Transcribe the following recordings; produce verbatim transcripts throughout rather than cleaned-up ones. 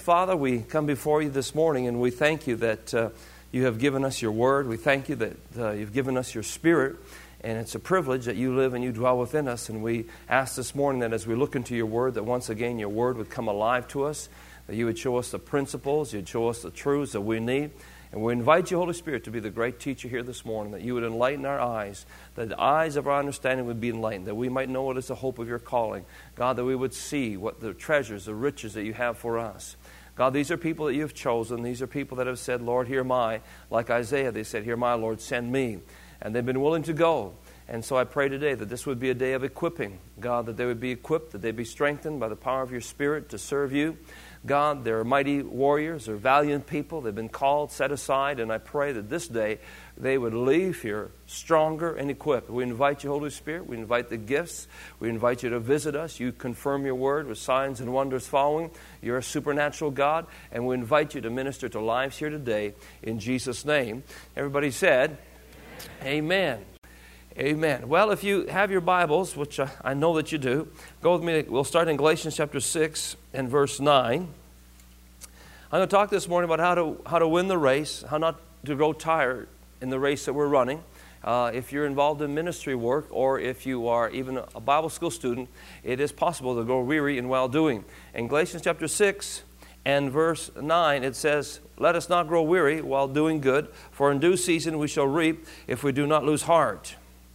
Father, we come before you this morning and we thank you that uh, you have given us your word. We thank you that uh, you've given us your Spirit, and it's a privilege that you live and you dwell within us. And we ask this morning that as we look into your word, that once again your word would come alive to us, that you would show us the principles, you'd show us the truths that we need. And we invite you, Holy Spirit, to be the great teacher here this morning, that you would enlighten our eyes, that the eyes of our understanding would be enlightened, that we might know what is the hope of your calling. God, that we would see what the treasures, the riches that you have for us. God, these are people that you have chosen. These are people that have said, Lord, here am I. Like Isaiah, they said, here am I, Lord, send me. And they've been willing to go. And so I pray today that this would be a day of equipping. God, that they would be equipped, that they'd be strengthened by the power of your Spirit to serve you. God, they're mighty warriors, they're valiant people. They've been called, set aside, and I pray that this day they would leave here stronger and equipped. We invite you, Holy Spirit. We invite the gifts. We invite you to visit us. You confirm your word with signs and wonders following. You're a supernatural God, and we invite you to minister to lives here today in Jesus' name. Everybody said, Amen. Amen. Well, if you have your Bibles, which I, I know that you do, go with me. We'll start in Galatians chapter six and verse nine. I'm going to talk this morning about how to how to win the race, how not to grow tired in the race that we're running. Uh, if you're involved in ministry work, or if you are even a Bible school student, it is possible to grow weary in well-doing. In Galatians chapter six and verse nine, it says, "Let us not grow weary while doing good, for in due season we shall reap if we do not lose heart."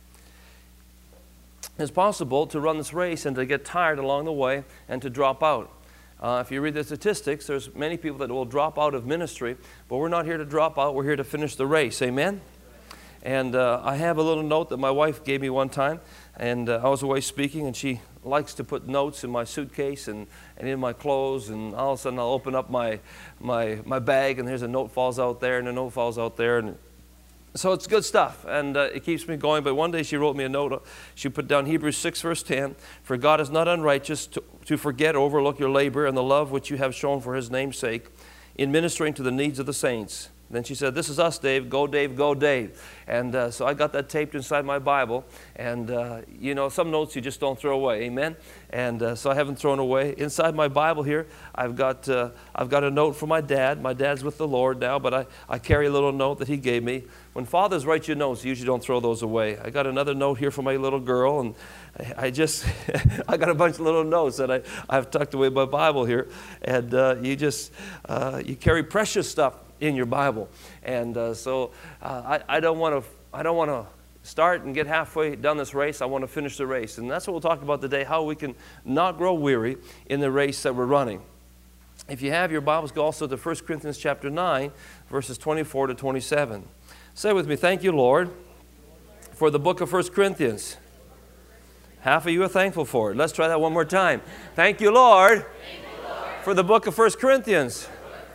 It's possible to run this race and to get tired along the way and to drop out. Uh, if you read the statistics, there's many people that will drop out of ministry, but we're not here to drop out. We're here to finish the race. Amen? And uh, I have a little note that my wife gave me one time, and uh, I was away speaking, and she likes to put notes in my suitcase and, and in my clothes, and all of a sudden I'll open up my, my, my bag, and there's a note falls out there, and a note falls out there, and so it's good stuff, and uh, it keeps me going. But one day she wrote me a note. She put down Hebrews six, verse ten, "For God is not unrighteous to, to forget or overlook your labor and the love which you have shown for his name's sake in ministering to the needs of the saints." Then she said, "This is us, Dave. Go, Dave. Go, Dave." And uh, so I got that taped inside my Bible. And, uh, you know, some notes you just don't throw away. Amen? And uh, so I haven't thrown away. Inside my Bible here, I've got uh, I've got a note from my dad. My dad's with the Lord now, but I, I carry a little note that he gave me. When fathers write you notes, you usually don't throw those away. I got another note here from my little girl, and I, I just, I got a bunch of little notes that I, I've tucked away in my Bible here. And uh, you just, uh, you carry precious stuff in your Bible. And uh, so uh, I, I don't want to, I don't want to start and get halfway down this race. I want to finish the race. And that's what we'll talk about today, how we can not grow weary in the race that we're running. If you have your Bibles, go also to First Corinthians chapter nine, verses twenty-four to twenty-seven. Say with me, "Thank you, Lord, for the book of First Corinthians." Half of you are thankful for it. Let's try that one more time. Thank you, Lord, Thank you, Lord. for the book of First Corinthians.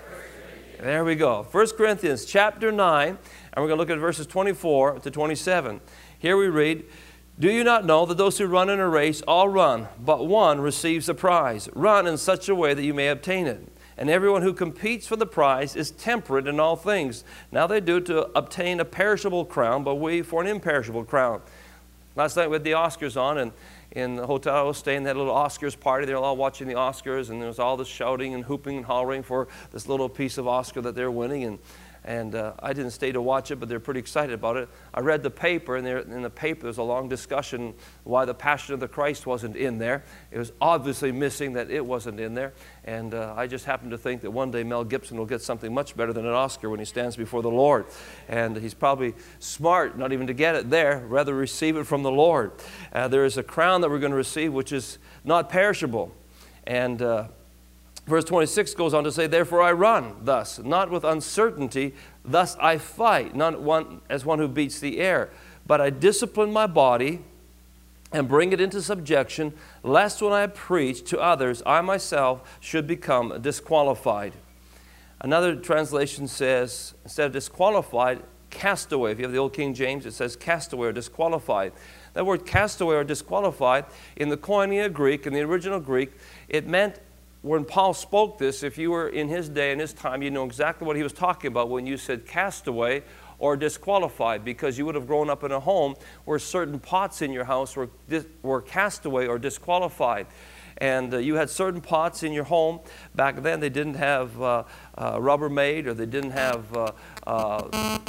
There we go. First Corinthians chapter nine, and we're going to look at verses twenty-four to twenty-seven. Here we read, "Do you not know that those who run in a race all run, but one receives a prize? Run in such a way that you may obtain it. And everyone who competes for the prize is temperate in all things. Now they do to obtain a perishable crown, but we for an imperishable crown." Last night we had the Oscars on, and in the hotel I was staying, they had a little Oscars party. They were all watching the Oscars, and there was all this shouting and hooping and hollering for this little piece of Oscar that they're winning. And And uh, I didn't stay to watch it, but they're pretty excited about it. I read the paper, and there, in the paper there was a long discussion why the Passion of the Christ wasn't in there. It was obviously missing that it wasn't in there. And uh, I just happen to think that one day Mel Gibson will get something much better than an Oscar when he stands before the Lord. And he's probably smart not even to get it there, rather receive it from the Lord. Uh, there is a crown that we're going to receive which is not perishable. And Uh, Verse twenty-six goes on to say, "Therefore I run thus, not with uncertainty, thus I fight, not one, as one who beats the air. But I discipline my body and bring it into subjection, lest when I preach to others, I myself should become disqualified." Another translation says, instead of disqualified, castaway. If you have the old King James, it says castaway or disqualified. That word castaway or disqualified, in the Koine Greek, in the original Greek, it meant, when Paul spoke this, if you were in his day and his time, you know exactly what he was talking about when you said castaway or disqualified, because you would have grown up in a home where certain pots in your house were, were castaway or disqualified. And uh, you had certain pots in your home. Back then, they didn't have uh, uh, Rubbermaid, or they didn't have... Uh, uh,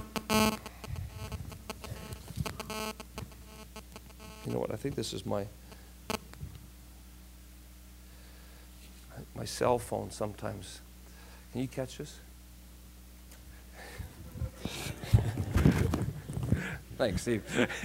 you know what? I think this is my... my cell phone sometimes. Can you catch this? Thanks, Steve.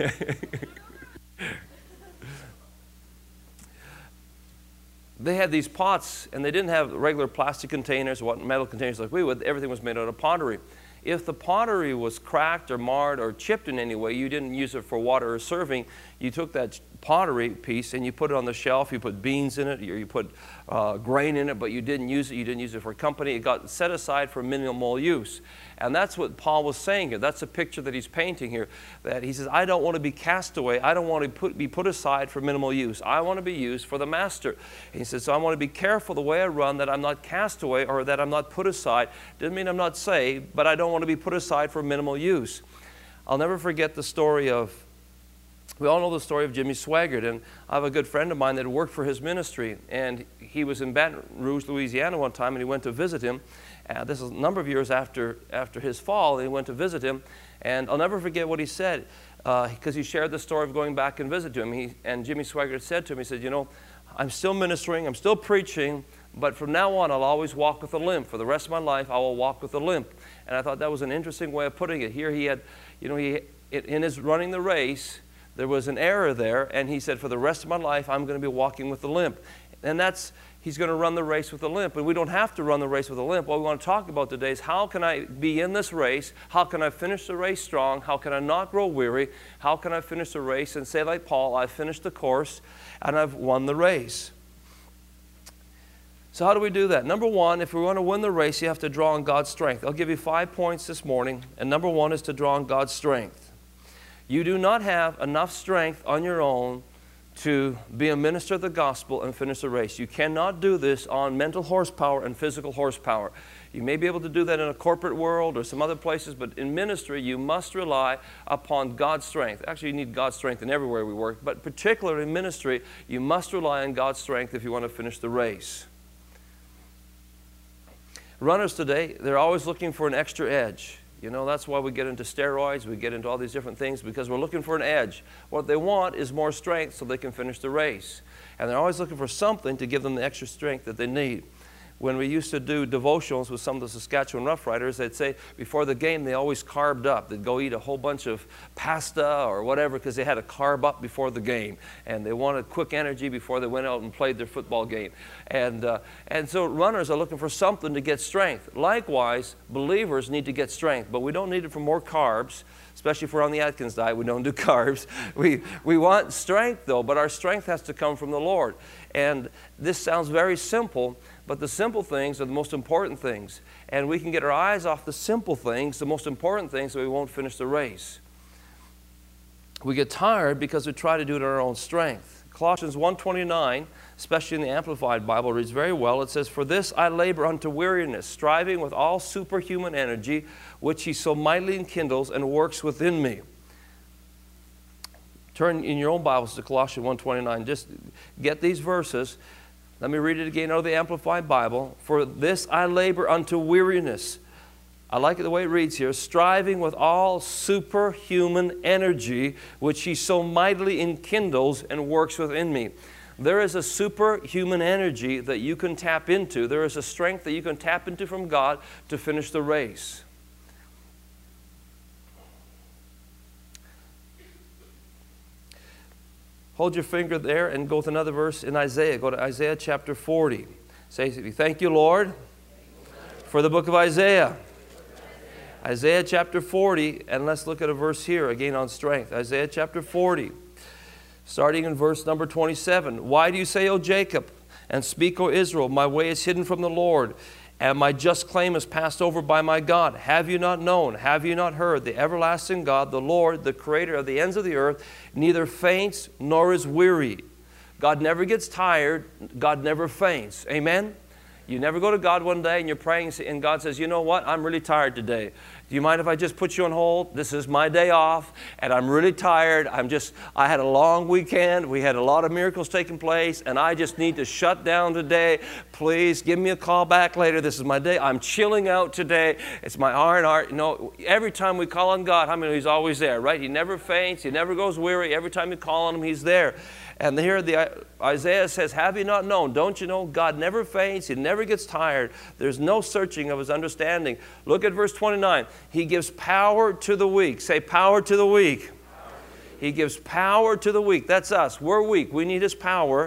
They had these pots, and they didn't have regular plastic containers or metal containers like we would. Everything was made out of pottery. If the pottery was cracked or marred or chipped in any way, you didn't use it for water or serving. You took that pottery piece and you put it on the shelf. You put beans in it, or you put uh, grain in it, but you didn't use it. You didn't use it for company. It got set aside for minimal use. And that's what Paul was saying here. That's a picture that he's painting here. That he says, I don't want to be cast away. I don't want to put, be put aside for minimal use. I want to be used for the master. And he says, so I want to be careful the way I run, that I'm not cast away or that I'm not put aside. Doesn't mean I'm not saved, but I don't want to be put aside for minimal use. I'll never forget the story of, we all know the story of Jimmy Swaggart, and I have a good friend of mine that worked for his ministry, and he was in Baton Rouge, Louisiana one time, and he went to visit him. Uh, this is a number of years after, after his fall, and he went to visit him, and I'll never forget what he said, because uh, he shared the story of going back and visit him. He, and Jimmy Swaggart said to him, he said, you know, I'm still ministering, I'm still preaching, but from now on, I'll always walk with a limp. For the rest of my life, I will walk with a limp. And I thought that was an interesting way of putting it. Here he had, you know, he in his running the race, there was an error there, and he said, for the rest of my life, I'm going to be walking with a limp. And that's, he's going to run the race with a limp. But we don't have to run the race with a limp. What we want to talk about today is how can I be in this race? How can I finish the race strong? How can I not grow weary? How can I finish the race and say like Paul, I've finished the course and I've won the race? So how do we do that? Number one, if we want to win the race, you have to draw on God's strength. I'll give you five points this morning, and number one is to draw on God's strength. You do not have enough strength on your own to be a minister of the gospel and finish the race. You cannot do this on mental horsepower and physical horsepower. You may be able to do that in a corporate world or some other places, but in ministry, you must rely upon God's strength. Actually, you need God's strength in everywhere we work, but particularly in ministry, you must rely on God's strength if you want to finish the race. Runners today, they're always looking for an extra edge. You know, that's why we get into steroids, we get into all these different things, because we're looking for an edge. What they want is more strength so they can finish the race. And they're always looking for something to give them the extra strength that they need. When we used to do devotionals with some of the Saskatchewan Rough Riders, they'd say before the game they always carbed up. They'd go eat a whole bunch of pasta or whatever because they had to carb up before the game. And they wanted quick energy before they went out and played their football game. And, uh, and so runners are looking for something to get strength. Likewise, believers need to get strength, but we don't need it for more carbs. Especially if we're on the Atkins diet, we don't do carbs. We, we want strength, though, but our strength has to come from the Lord. And this sounds very simple, but the simple things are the most important things. And we can get our eyes off the simple things, the most important things, so we won't finish the race. We get tired because we try to do it in our own strength. Colossians one twenty-nine, especially in the Amplified Bible, reads very well. It says, for this I labor unto weariness, striving with all superhuman energy, which he so mightily enkindles and works within me. Turn in your own Bibles to Colossians one twenty-nine. Just get these verses. Let me read it again out of the Amplified Bible. For this I labor unto weariness. I like it the way it reads here. Striving with all superhuman energy, which he so mightily enkindles and works within me. There is a superhuman energy that you can tap into. There is a strength that you can tap into from God to finish the race. Hold your finger there and go with another verse in Isaiah. Go to Isaiah chapter forty. Say, thank you, Lord, for the book of Isaiah. Isaiah chapter forty, and let's look at a verse here again on strength. Isaiah chapter forty, starting in verse number twenty-seven. Why do you say, O Jacob, and speak, O Israel, my way is hidden from the Lord, and my just claim is passed over by my God? Have you not known? Have you not heard? The everlasting God, the Lord, the creator of the ends of the earth, neither faints nor is weary. God never gets tired. God never faints. Amen? You never go to God one day and you're praying and God says, you know what? I'm really tired today. Do you mind if I just put you on hold? This is my day off, and I'm really tired. I'm just, I had a long weekend. We had a lot of miracles taking place, and I just need to shut down today. Please give me a call back later. This is my day. I'm chilling out today. It's my R and R. You know, every time we call on God, how many? He's always there, right? He never faints. He never goes weary. Every time you call on Him, He's there. And here the Isaiah says, have you not known? Don't you know God never faints? He never gets tired. There's no searching of His understanding. Look at verse twenty-nine. He gives power to the weak. Say, power to the weak. He gives power to the weak. That's us. We're weak. We need His power.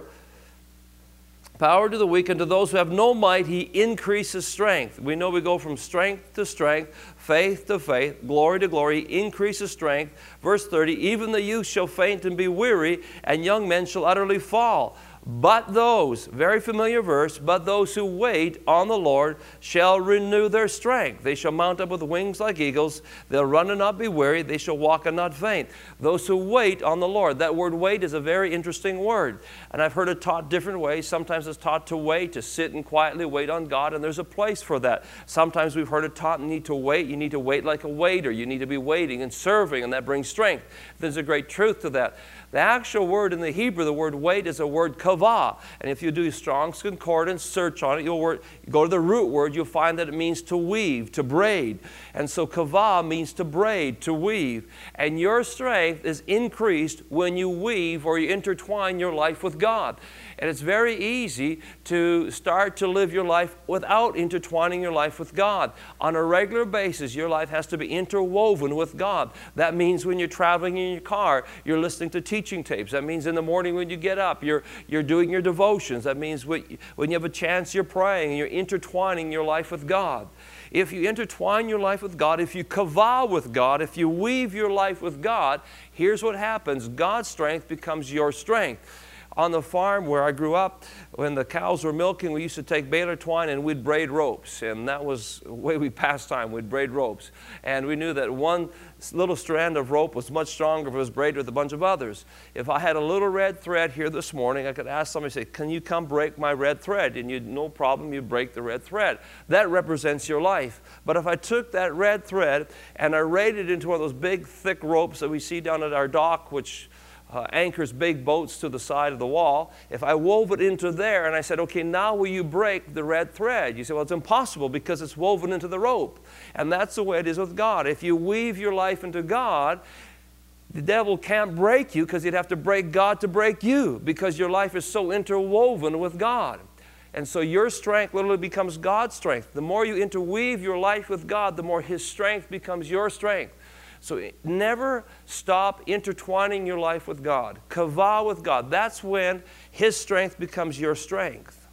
Power to the weak, and to those who have no might, He increases strength. We know we go from strength to strength, faith to faith, glory to glory. He increases strength. Verse thirty, even the youth shall faint and be weary, and young men shall utterly fall. But those, very familiar verse, but those who wait on the Lord shall renew their strength. They shall mount up with wings like eagles. They'll run and not be weary. They shall walk and not faint. Those who wait on the Lord. That word wait is a very interesting word. And I've heard it taught different ways. Sometimes it's taught to wait, to sit and quietly wait on God, and there's a place for that. Sometimes we've heard it taught you need to wait. You need to wait like a waiter. You need to be waiting and serving, and that brings strength. There's a great truth to that. The actual word in the Hebrew, the word wait, is a word kavah. And if you do Strong's Concordance, search on it, you'll word, go to the root word, you'll find that it means to weave, to braid. And so kavah means to braid, to weave. And your strength is increased when you weave or you intertwine your life with God. And it's very easy to start to live your life without intertwining your life with God. On a regular basis, your life has to be interwoven with God. That means when you're traveling in your car, you're listening to teaching tapes. That means in the morning when you get up, you're, you're doing your devotions. That means when you have a chance, you're praying and you're intertwining your life with God. If you intertwine your life with God, if you kavah with God, if you weave your life with God, here's what happens. God's strength becomes your strength. On the farm where I grew up, when the cows were milking, we used to take baler twine and we'd braid ropes. And that was the way we passed time. We'd braid ropes. And we knew that one little strand of rope was much stronger if it was braided with a bunch of others. If I had a little red thread here this morning, I could ask somebody, say, can you come break my red thread? And you'd, no problem, you'd break the red thread. That represents your life. But if I took that red thread and I braided it into one of those big, thick ropes that we see down at our dock, which Uh, anchors big boats to the side of the wall, if I wove it into there and I said, okay, now will you break the red thread? You say, well, it's impossible because it's woven into the rope. And that's the way it is with God. If you weave your life into God, the devil can't break you because he'd have to break God to break you because your life is so interwoven with God. And so your strength literally becomes God's strength. The more you interweave your life with God, the more His strength becomes your strength. So never stop intertwining your life with God. Kavah with God. That's when His strength becomes your strength.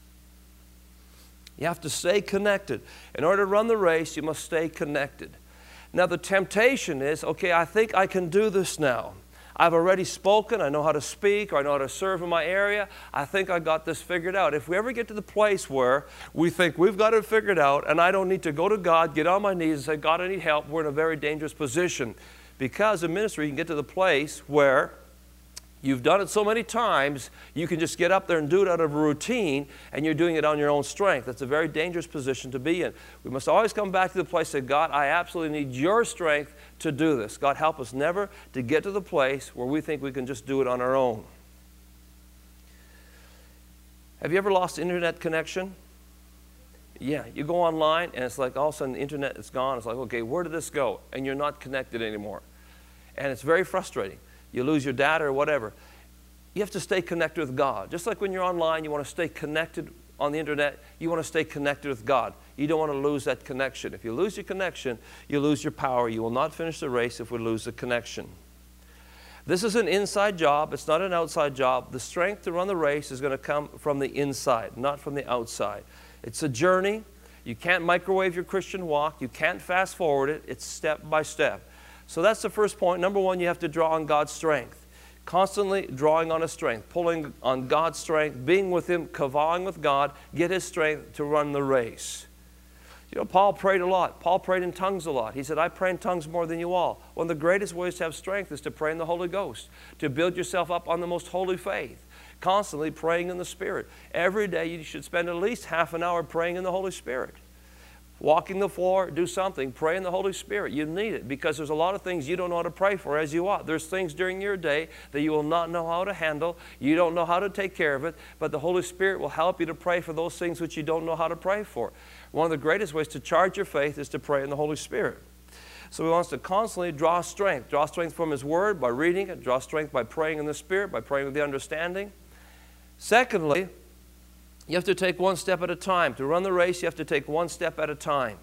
You have to stay connected. In order to run the race, you must stay connected. Now the temptation is, okay, I think I can do this now. I've already spoken, I know how to speak, or I know how to serve in my area. I think I got this figured out. If we ever get to the place where we think we've got it figured out and I don't need to go to God, get on my knees and say, God, I need help, we're in a very dangerous position. Because in ministry, you can get to the place where you've done it so many times, you can just get up there and do it out of a routine, and you're doing it on your own strength. That's a very dangerous position to be in. We must always come back to the place that, God, I absolutely need your strength to do this. God, help us never to get to the place where we think we can just do it on our own. Have you ever lost internet connection? Yeah, you go online, and it's like all of a sudden the internet is gone. It's like, okay, where did this go? And you're not connected anymore. And it's very frustrating. You lose your data or whatever. You have to stay connected with God. Just like when you're online, you want to stay connected on the internet, you want to stay connected with God. You don't want to lose that connection. If you lose your connection, you lose your power. You will not finish the race if we lose the connection. This is an inside job. It's not an outside job. The strength to run the race is going to come from the inside, not from the outside. It's a journey. You can't microwave your Christian walk. You can't fast forward it. It's step by step. So that's the first point. Number one, you have to draw on God's strength. Constantly drawing on His strength, pulling on God's strength, being with Him, kavahing with God, get His strength to run the race. You know, Paul prayed a lot. Paul prayed in tongues a lot. He said, I pray in tongues more than you all. One of the greatest ways to have strength is to pray in the Holy Ghost, to build yourself up on the most holy faith, constantly praying in the Spirit. Every day you should spend at least half an hour praying in the Holy Spirit. walking the floor, do something. Pray in the Holy Spirit. You need it because there's a lot of things you don't know how to pray for as you ought. There's things during your day that you will not know how to handle. You don't know how to take care of it, but the Holy Spirit will help you to pray for those things which you don't know how to pray for. One of the greatest ways to charge your faith is to pray in the Holy Spirit. So He wants to constantly draw strength. Draw strength from His Word by reading it. Draw strength by praying in the Spirit, by praying with the understanding. Secondly, you have to take one step at a time. To run the race, you have to take one step at a time.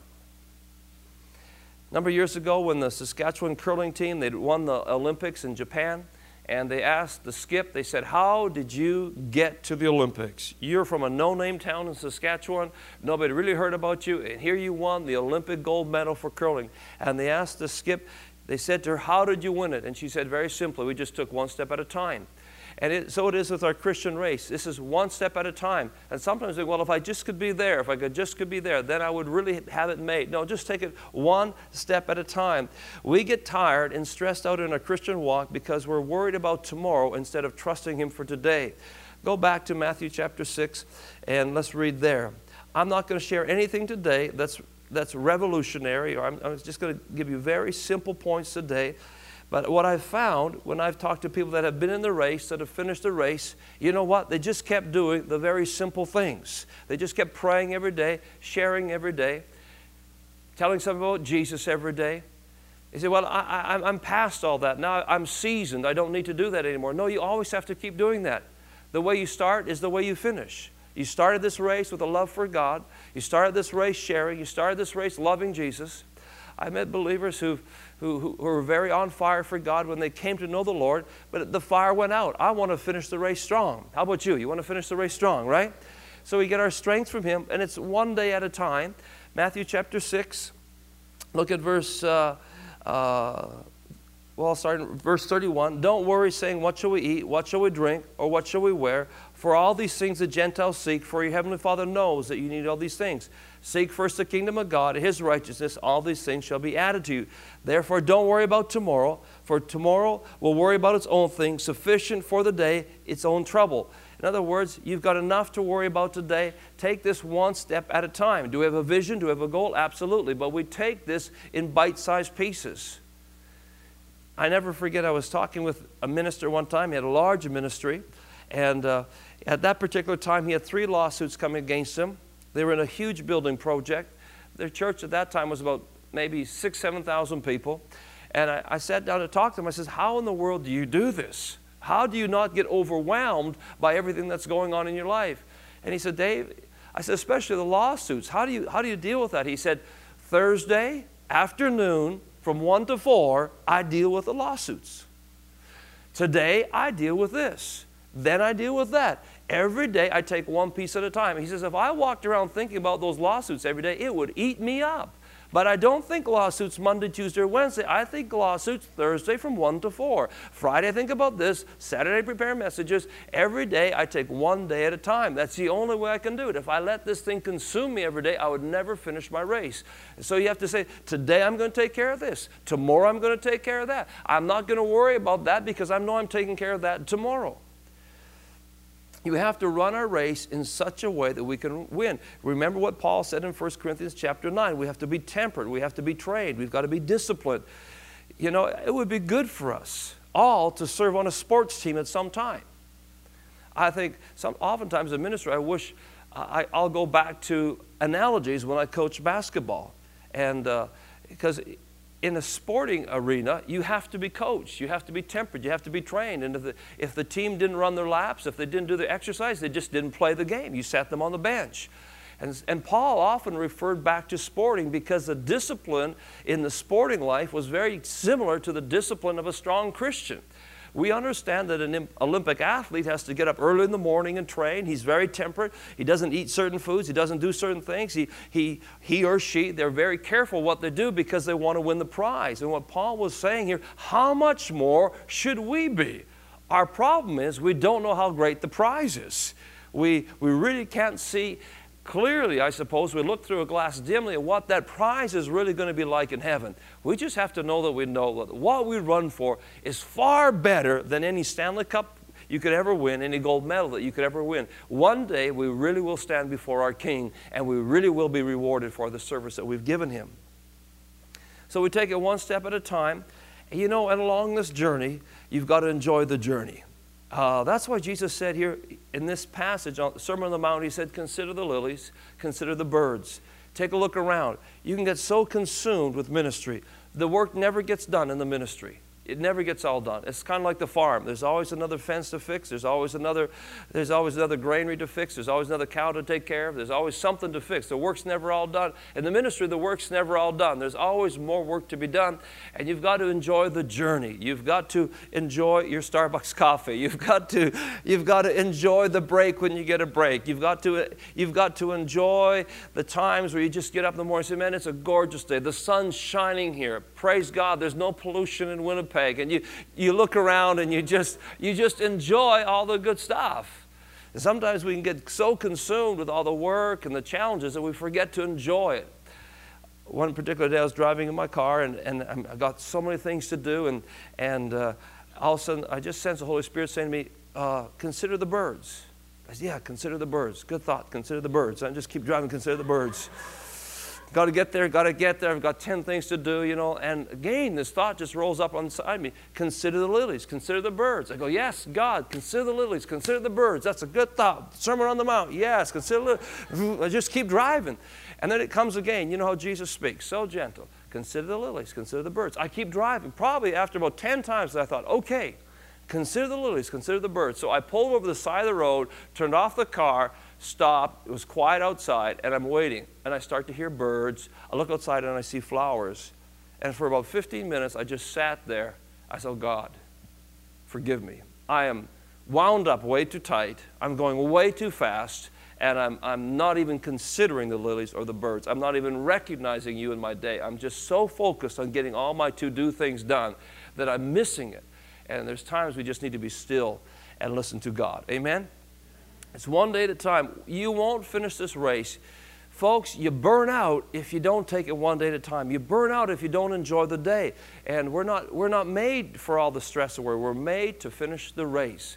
A number of years ago when the Saskatchewan curling team, they'd won the Olympics in Japan, and they asked the skip, they said, how did you get to the Olympics? You're from a no-name town in Saskatchewan. Nobody really heard about you, and here you won the Olympic gold medal for curling. And they asked the skip, they said to her, how did you win it? And she said very simply, we just took one step at a time. And it, so it is with our Christian race. This is one step at a time. And sometimes we think, well, if I just could be there, if I could just could be there, then I would really have it made. No, just take it one step at a time. We get tired and stressed out in our Christian walk because we're worried about tomorrow instead of trusting Him for today. Go back to Matthew chapter six and let's read there. I'm not going to share anything today that's, that's revolutionary, or I'm, I'm just going to give you very simple points today. But what I've found when I've talked to people that have been in the race, that have finished the race, you know what? They just kept doing the very simple things. They just kept praying every day, sharing every day, telling something about Jesus every day. They say, well, I, I, I'm past all that. Now I'm seasoned. I don't need to do that anymore. No, you always have to keep doing that. The way you start is the way you finish. You started this race with a love for God. You started this race sharing. You started this race loving Jesus. I met believers who, who, who were very on fire for God when they came to know the Lord, but the fire went out. I want to finish the race strong. How about you? You want to finish the race strong, right? So we get our strength from Him, and it's one day at a time. Matthew chapter six, look at verse, uh, uh, well, starting verse thirty-one. Don't worry, saying, what shall we eat, what shall we drink, or what shall we wear? For all these things the Gentiles seek, for your heavenly Father knows that you need all these things. Seek first the kingdom of God, His righteousness, all these things shall be added to you. Therefore, don't worry about tomorrow, for tomorrow will worry about its own things, sufficient for the day, its own trouble. In other words, you've got enough to worry about today. Take this one step at a time. Do we have a vision? Do we have a goal? Absolutely. But we take this in bite-sized pieces. I never forget, I was talking with a minister one time. He had a large ministry, and uh, at that particular time, he had three lawsuits coming against him. They were in a huge building project. Their church at that time was about maybe six, seven thousand people. And I, I sat down to talk to him. I said, how in the world do you do this? How do you not get overwhelmed by everything that's going on in your life? And he said, Dave, I said, especially the lawsuits. How do you, how do you deal with that? He said, Thursday afternoon from one to four, I deal with the lawsuits. Today, I deal with this. Then I deal with that. Every day I take one piece at a time. He says, if I walked around thinking about those lawsuits every day, it would eat me up. But I don't think lawsuits Monday, Tuesday, or Wednesday. I think lawsuits Thursday from one to four. Friday I think about this. Saturday I prepare messages. Every day I take one day at a time. That's the only way I can do it. If I let this thing consume me every day, I would never finish my race. So you have to say, today I'm going to take care of this. Tomorrow I'm going to take care of that. I'm not going to worry about that because I know I'm taking care of that tomorrow. You have to run our race in such a way that we can win. Remember what Paul said in First Corinthians chapter nine. We have to be tempered. We have to be trained. We've got to be disciplined. You know, it would be good for us all to serve on a sports team at some time. I think some, oftentimes as a minister, I wish I, I'll go back to analogies when I coach basketball. And uh, because in a sporting arena, you have to be coached. You have to be tempered. You have to be trained. And if the, if the team didn't run their laps, if they didn't do their exercise, they just didn't play the game. You sat them on the bench. And, and Paul often referred back to sporting because the discipline in the sporting life was very similar to the discipline of a strong Christian. We understand that an Olympic athlete has to get up early in the morning and train. He's very temperate. He doesn't eat certain foods. He doesn't do certain things. He, he, he or she, they're very careful what they do because they want to win the prize. And what Paul was saying here, how much more should we be? Our problem is we don't know how great the prize is. We, we really can't see clearly, I suppose. We look through a glass dimly at what that prize is really going to be like in heaven. We just have to know that we know that what we run for is far better than any Stanley Cup you could ever win, any gold medal that you could ever win. One day we really will stand before our King, and we really will be rewarded for the service that we've given Him. So we take it one step at a time. You know, and along this journey, you've got to enjoy the journey. Uh, that's why Jesus said here in this passage, on the Sermon on the Mount, He said, consider the lilies, consider the birds. Take a look around. You can get so consumed with ministry. The work never gets done in the ministry. It never gets all done. It's kind of like the farm. There's always another fence to fix. There's always another, there's always another granary to fix. There's always another cow to take care of. There's always something to fix. The work's never all done. In the ministry, the work's never all done. There's always more work to be done, and you've got to enjoy the journey. You've got to enjoy your Starbucks coffee. You've got to, you've got to enjoy the break when you get a break. You've got to, you've got to enjoy the times where you just get up in the morning and say, man, it's a gorgeous day. The sun's shining here. Praise God. There's no pollution in Winnipeg. And you, you look around and you just, you just enjoy all the good stuff. And sometimes we can get so consumed with all the work and the challenges that we forget to enjoy it. One particular day I was driving in my car, and, and I got so many things to do, and, and uh, all of a sudden I just sensed the Holy Spirit saying to me, uh, consider the birds. I said, yeah, consider the birds. Good thought, consider the birds. I just keep driving, consider the birds. Got to get there, got to get there. I've got ten things to do, you know. And again, this thought just rolls up inside me. Consider the lilies, consider the birds. I go, yes, God, consider the lilies, consider the birds. That's a good thought. Sermon on the Mount, yes, consider the, I just keep driving. And then it comes again. You know how Jesus speaks, so gentle. Consider the lilies, consider the birds. I keep driving. Probably after about ten times I thought, okay, consider the lilies, consider the birds. So I pulled over the side of the road, turned off the car, stopped. It was quiet outside, and I'm waiting. And I start to hear birds. I look outside, and I see flowers. And for about fifteen minutes, I just sat there. I said, oh, God, forgive me. I am wound up way too tight. I'm going way too fast, and I'm, I'm not even considering the lilies or the birds. I'm not even recognizing you in my day. I'm just so focused on getting all my to-do things done that I'm missing it. And there's times we just need to be still and listen to God. Amen? It's one day at a time. You won't finish this race. Folks, you burn out if you don't take it one day at a time. You burn out if you don't enjoy the day. And we're not, we're not made for all the stress of work. We're made to finish the race.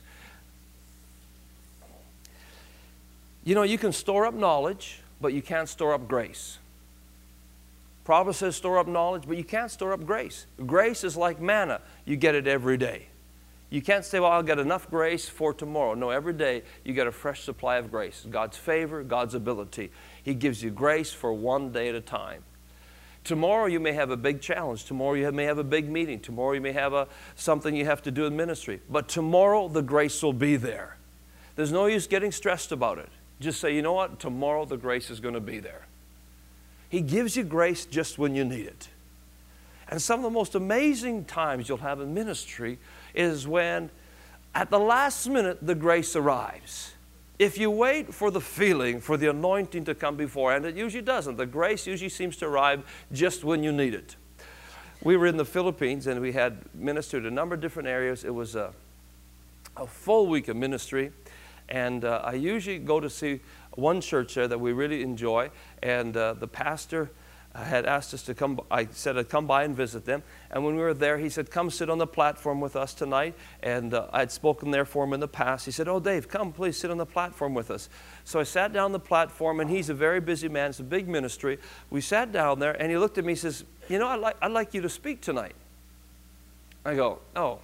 You know, you can store up knowledge, but you can't store up grace. Proverbs says store up knowledge, but you can't store up grace. Grace is like manna. You get it every day. You can't say, well, I'll get enough grace for tomorrow. No, every day you get a fresh supply of grace. God's favor, God's ability. He gives you grace for one day at a time. Tomorrow you may have a big challenge. Tomorrow you may have a big meeting. Tomorrow you may have a, something you have to do in ministry. But tomorrow the grace will be there. There's no use getting stressed about it. Just say, you know what? Tomorrow the grace is going to be there. He gives you grace just when you need it. And some of the most amazing times you'll have in ministry is when at the last minute the grace arrives. If you wait for the feeling, for the anointing to come before, and it usually doesn't. The grace usually seems to arrive just when you need it. We were in the Philippines and we had ministered a number of different areas. It was a, a full week of ministry. And uh, I usually go to see one church there that we really enjoy. And uh, the pastor had asked us to come. I said I'd come by and visit them. And when we were there, he said, come sit on the platform with us tonight. And uh, I had spoken there for him in the past. He said, oh, Dave, come please sit on the platform with us. So I sat down on the platform, and he's a very busy man. It's a big ministry. We sat down there, and he looked at me and says, you know, I'd like, I'd like you to speak tonight. I go, oh.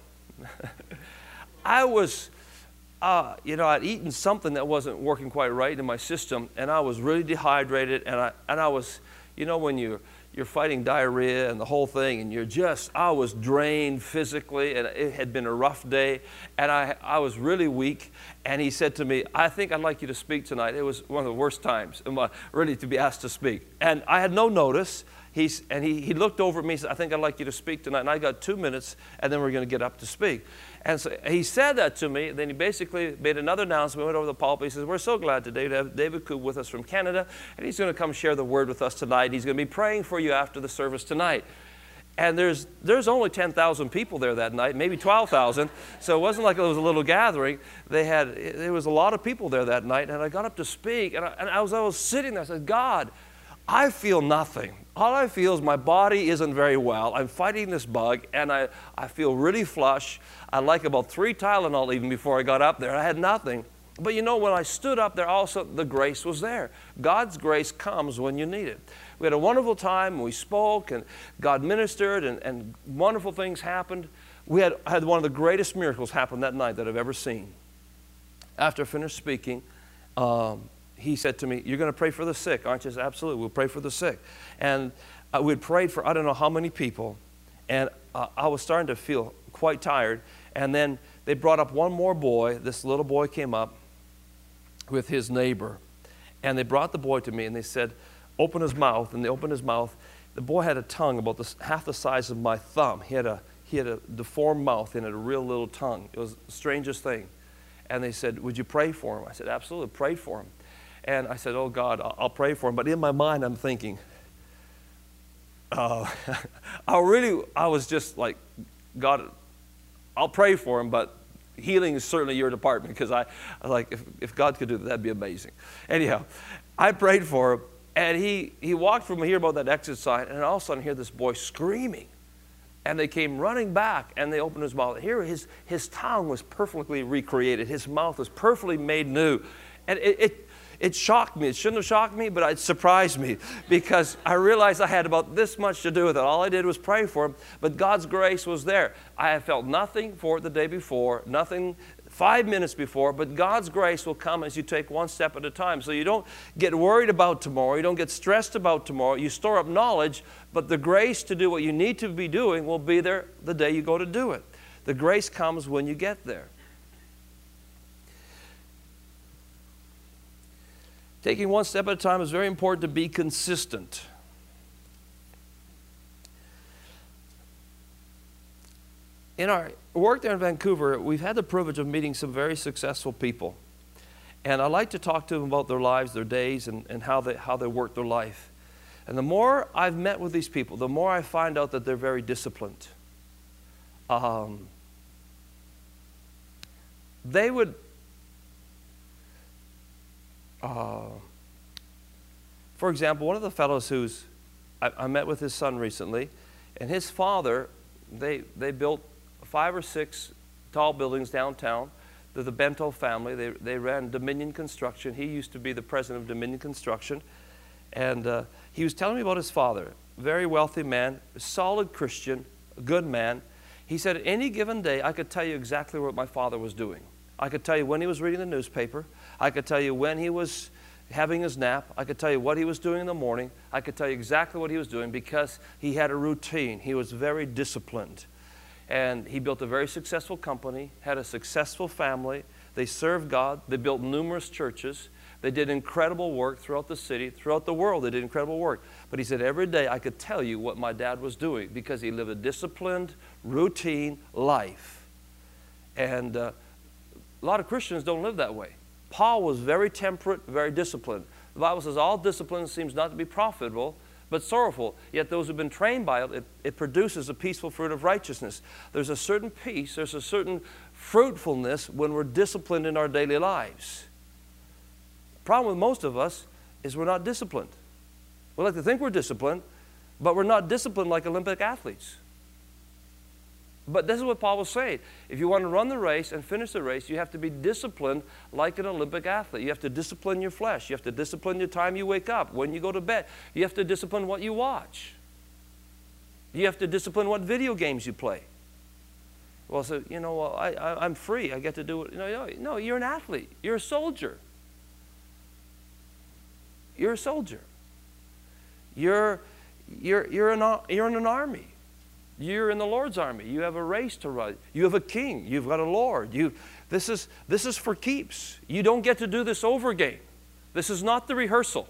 I was, uh, you know, I'd eaten something that wasn't working quite right in my system, and I was really dehydrated, and I, and I was, you know, when you're, you're fighting diarrhea and the whole thing, and you're just, I was drained physically, and it had been a rough day, and I, I was really weak, and he said to me, I think I'd like you to speak tonight. It was one of the worst times, really, to be asked to speak. And I had no notice. He's, and he, he looked over at me and said, I think I'd like you to speak tonight. And I got two minutes, and then we're going to get up to speak. And so he said that to me. Then he basically made another announcement, went over the pulpit. He says, we're so glad today to have David Koob with us from Canada, and he's going to come share the word with us tonight. He's going to be praying for you after the service tonight. And there's, there's only ten thousand people there that night, maybe twelve thousand. So it wasn't like it was a little gathering. They had, there was a lot of people there that night, and I got up to speak, and, I, and I, was, I was sitting there. I said, God, I feel nothing. All I feel is my body isn't very well. I'm fighting this bug, and I, I feel really flush. I like about three Tylenol even before I got up there. I had nothing. But you know, when I stood up there, also the grace was there. God's grace comes when you need it. We had a wonderful time, and we spoke, and God ministered, and, and wonderful things happened. We had, had one of the greatest miracles happen that night that I've ever seen. After I finished speaking, um, he said to me, "You're going to pray for the sick, aren't you?" I said, "Absolutely, we'll pray for the sick." And uh, we'd prayed for I don't know how many people, and uh, I was starting to feel quite tired. And then they brought up one more boy. This little boy came up with his neighbor, and they brought the boy to me, and they said, "Open his mouth." And they opened his mouth. The boy had a tongue about this, half the size of my thumb. He had a he had a deformed mouth and had a real little tongue. It was the strangest thing. And they said, "Would you pray for him?" I said, "Absolutely, prayed for him." And I said, "Oh God, I'll, I'll pray for him." But in my mind, I'm thinking, uh, I really, I was just like, "God, I'll pray for him, but healing is certainly your department," because I, I was like, if, if God could do that, that'd be amazing. Anyhow, I prayed for him, and he, he walked from here about that exit sign, and all of a sudden I hear this boy screaming. And they came running back, and they opened his mouth. Here, his, his tongue was perfectly recreated. His mouth was perfectly made new. And it, it, it shocked me. It shouldn't have shocked me, but it surprised me because I realized I had about this much to do with it. All I did was pray for him, but God's grace was there. I had felt nothing for it the day before, nothing five minutes before, but God's grace will come as you take one step at a time. So you don't get worried about tomorrow. You don't get stressed about tomorrow. You store up knowledge, but the grace to do what you need to be doing will be there the day you go to do it. The grace comes when you get there. Taking one step at a time is very important to be consistent. In our work there in Vancouver, we've had the privilege of meeting some very successful people. And I like to talk to them about their lives, their days, and, and how they, how they work their life. And the more I've met with these people, the more I find out that they're very disciplined. Um, they would, uh, for example, one of the fellows who's, I, I met with his son recently, and his father, they, they built five or six tall buildings downtown. They're the Bento family. They, they ran Dominion Construction. He used to be the president of Dominion Construction. And uh, he was telling me about his father, very wealthy man, solid Christian, a good man. He said, any given day, I could tell you exactly what my father was doing. I could tell you when he was reading the newspaper. I could tell you when he was having his nap. I could tell you what he was doing in the morning. I could tell you exactly what he was doing because he had a routine. He was very disciplined. And he built a very successful company, had a successful family. They served God. They built numerous churches. They did incredible work throughout the city, throughout the world. They did incredible work. But he said, every day I could tell you what my dad was doing because he lived a disciplined, routine life. And uh, a lot of Christians don't live that way. Paul was very temperate, very disciplined. The Bible says all discipline seems not to be profitable, but sorrowful. Yet those who have been trained by it, it, it produces a peaceful fruit of righteousness. There's a certain peace, there's a certain fruitfulness when we're disciplined in our daily lives. The problem with most of us is we're not disciplined. We like to think we're disciplined, but we're not disciplined like Olympic athletes. But this is what Paul was saying. If you want to run the race and finish the race, you have to be disciplined like an Olympic athlete. You have to discipline your flesh. You have to discipline the time you wake up, when you go to bed. You have to discipline what you watch. You have to discipline what video games you play. Well, so, you know, well, I, I, I'm free. I get to do it. No, no, you're an athlete. You're a soldier. You're a soldier. You're, you're, you're, an, you're in an army. You're in the Lord's army. You have a race to run. You have a king. You've got a Lord. You, this, is, this is for keeps. You don't get to do this over again. This is not the rehearsal.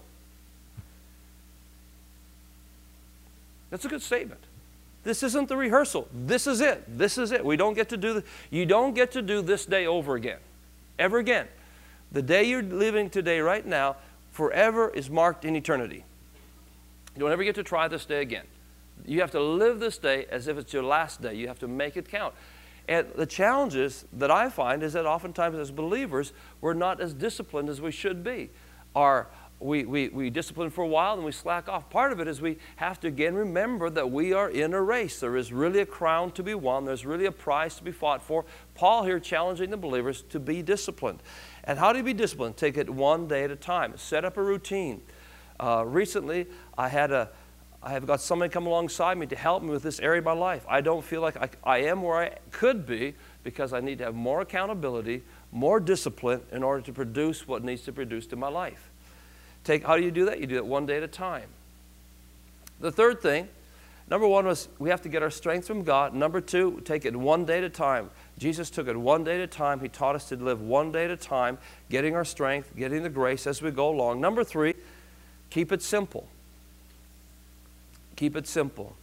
That's a good statement. This isn't the rehearsal. This is it. This is it. We don't get to do the, you don't get to do this day over again. Ever again. The day you're living today right now forever is marked in eternity. You don't ever get to try this day again. You have to live this day as if it's your last day. You have to make it count. And the challenges that I find is that oftentimes as believers, we're not as disciplined as we should be. Our, we, we, we discipline for a while and we slack off. Part of it is we have to again remember that we are in a race. There is really a crown to be won. There's really a prize to be fought for. Paul here challenging the believers to be disciplined. And how do you be disciplined? Take it one day at a time. Set up a routine. Uh, recently, I had a I have got somebody come alongside me to help me with this area of my life. I don't feel like I, I am where I could be because I need to have more accountability, more discipline in order to produce what needs to be produced in my life. Take, how do you do that? You do it one day at a time. The third thing, number one was we have to get our strength from God. Number two, take it one day at a time. Jesus took it one day at a time. He taught us to live one day at a time, getting our strength, getting the grace as we go along. Number three, keep it simple. Keep it simple.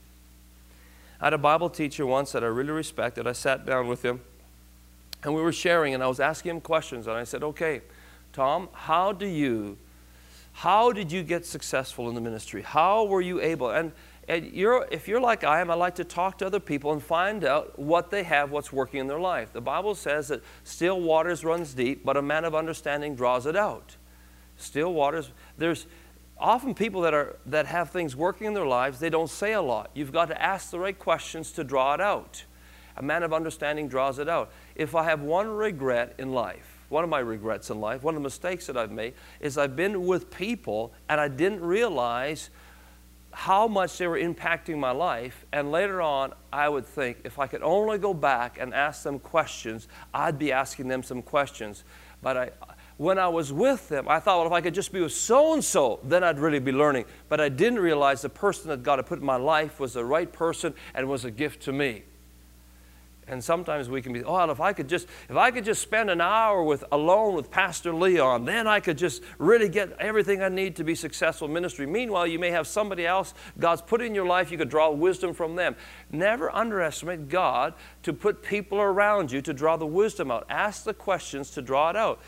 I had a Bible teacher once that I really respected. I sat down with him, and we were sharing, and I was asking him questions. And I said, okay, Tom, how do you, how did you get successful in the ministry? How were you able? And, and you're, if you're like I am, I like to talk to other people and find out what they have, what's working in their life. The Bible says that still waters runs deep, but a man of understanding draws it out. Still waters, there's... Often people that, are, that have things working in their lives, they don't say a lot. You've got to ask the right questions to draw it out. A man of understanding draws it out. If I have one regret in life, one of my regrets in life, one of the mistakes that I've made, is I've been with people and I didn't realize how much they were impacting my life. And later on, I would think, if I could only go back and ask them questions, I'd be asking them some questions. But I... When I was with them, I thought, well, if I could just be with so-and-so, then I'd really be learning. But I didn't realize the person that God had put in my life was the right person and was a gift to me. And sometimes we can be, oh, well, if I could just, if I could just spend an hour with, alone with Pastor Leon, then I could just really get everything I need to be successful in ministry. Meanwhile, you may have somebody else God's put in your life. You could draw wisdom from them. Never underestimate God to put people around you to draw the wisdom out. Ask the questions to draw it out.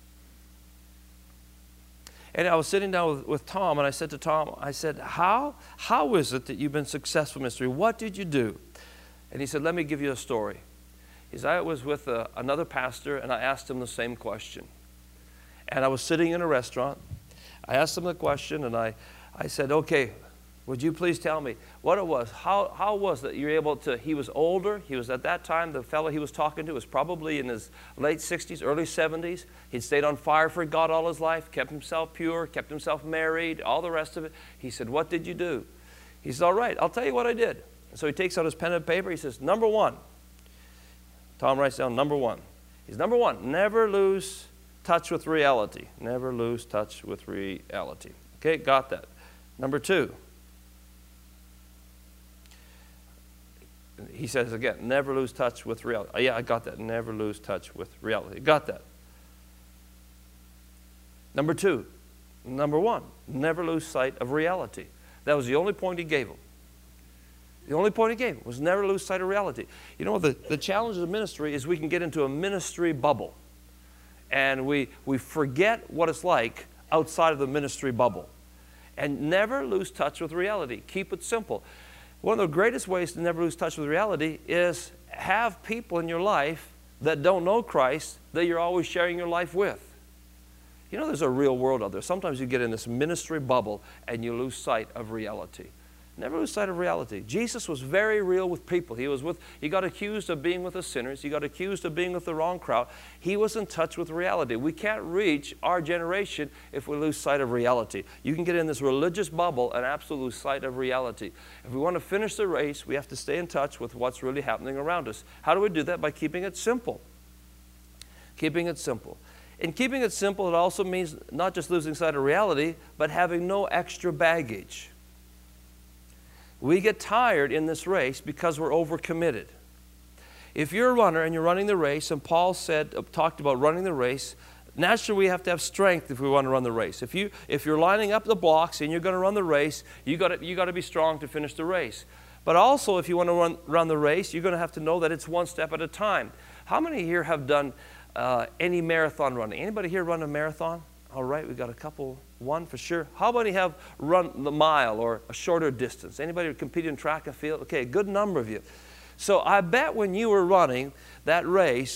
And I was sitting down with, with Tom, and I said to Tom, I said, how, how is it that you've been successful in ministry? What did you do? And he said, let me give you a story. He said, I was with a, another pastor, and I asked him the same question. And I was sitting in a restaurant. I asked him the question, and I, I said, okay, would you please tell me what it was? How, how was it you were able to, he was older. He was at that time, the fellow he was talking to was probably in his late sixties, early seventies. He'd stayed on fire for God all his life, kept himself pure, kept himself married, all the rest of it. He said, what did you do? He said, all right, I'll tell you what I did. So he takes out his pen and paper. He says, number one. Tom writes down number one. He's number one, never lose touch with reality. Never lose touch with reality. Okay, got that. Number two. He says again, never lose touch with reality. Oh, yeah, I got that. Never lose touch with reality. Got that. Number two. Number one, never lose sight of reality. That was the only point he gave him. The only point he gave him was never lose sight of reality. You know, the, the challenge of ministry is we can get into a ministry bubble. And we, we forget what it's like outside of the ministry bubble. And never lose touch with reality. Keep it simple. One of the greatest ways to never lose touch with reality is have people in your life that don't know Christ that you're always sharing your life with. You know, there's a real world out there. Sometimes you get in this ministry bubble and you lose sight of reality. Never lose sight of reality. Jesus was very real with people. He was with, he got accused of being with the sinners. He got accused of being with the wrong crowd. He was in touch with reality. We can't reach our generation if we lose sight of reality. You can get in this religious bubble and absolutely lose sight of reality. If we want to finish the race, we have to stay in touch with what's really happening around us. How do we do that? By keeping it simple. Keeping it simple. In keeping it simple, it also means not just losing sight of reality, but having no extra baggage. We get tired in this race because we're overcommitted. If you're a runner and you're running the race, and Paul said, talked about running the race, naturally we have to have strength if we want to run the race. If, you, if you're lining up the blocks and you're going to run the race, you got to, you got to be strong to finish the race. But also, if you want to run, run the race, you're going to have to know that it's one step at a time. How many here have done uh, any marathon running? Anybody here run a marathon? All right, we got a couple, one for sure. How many have run the mile or a shorter distance? Anybody compete in track and field? Okay, a good number of you. So I bet when you were running that race,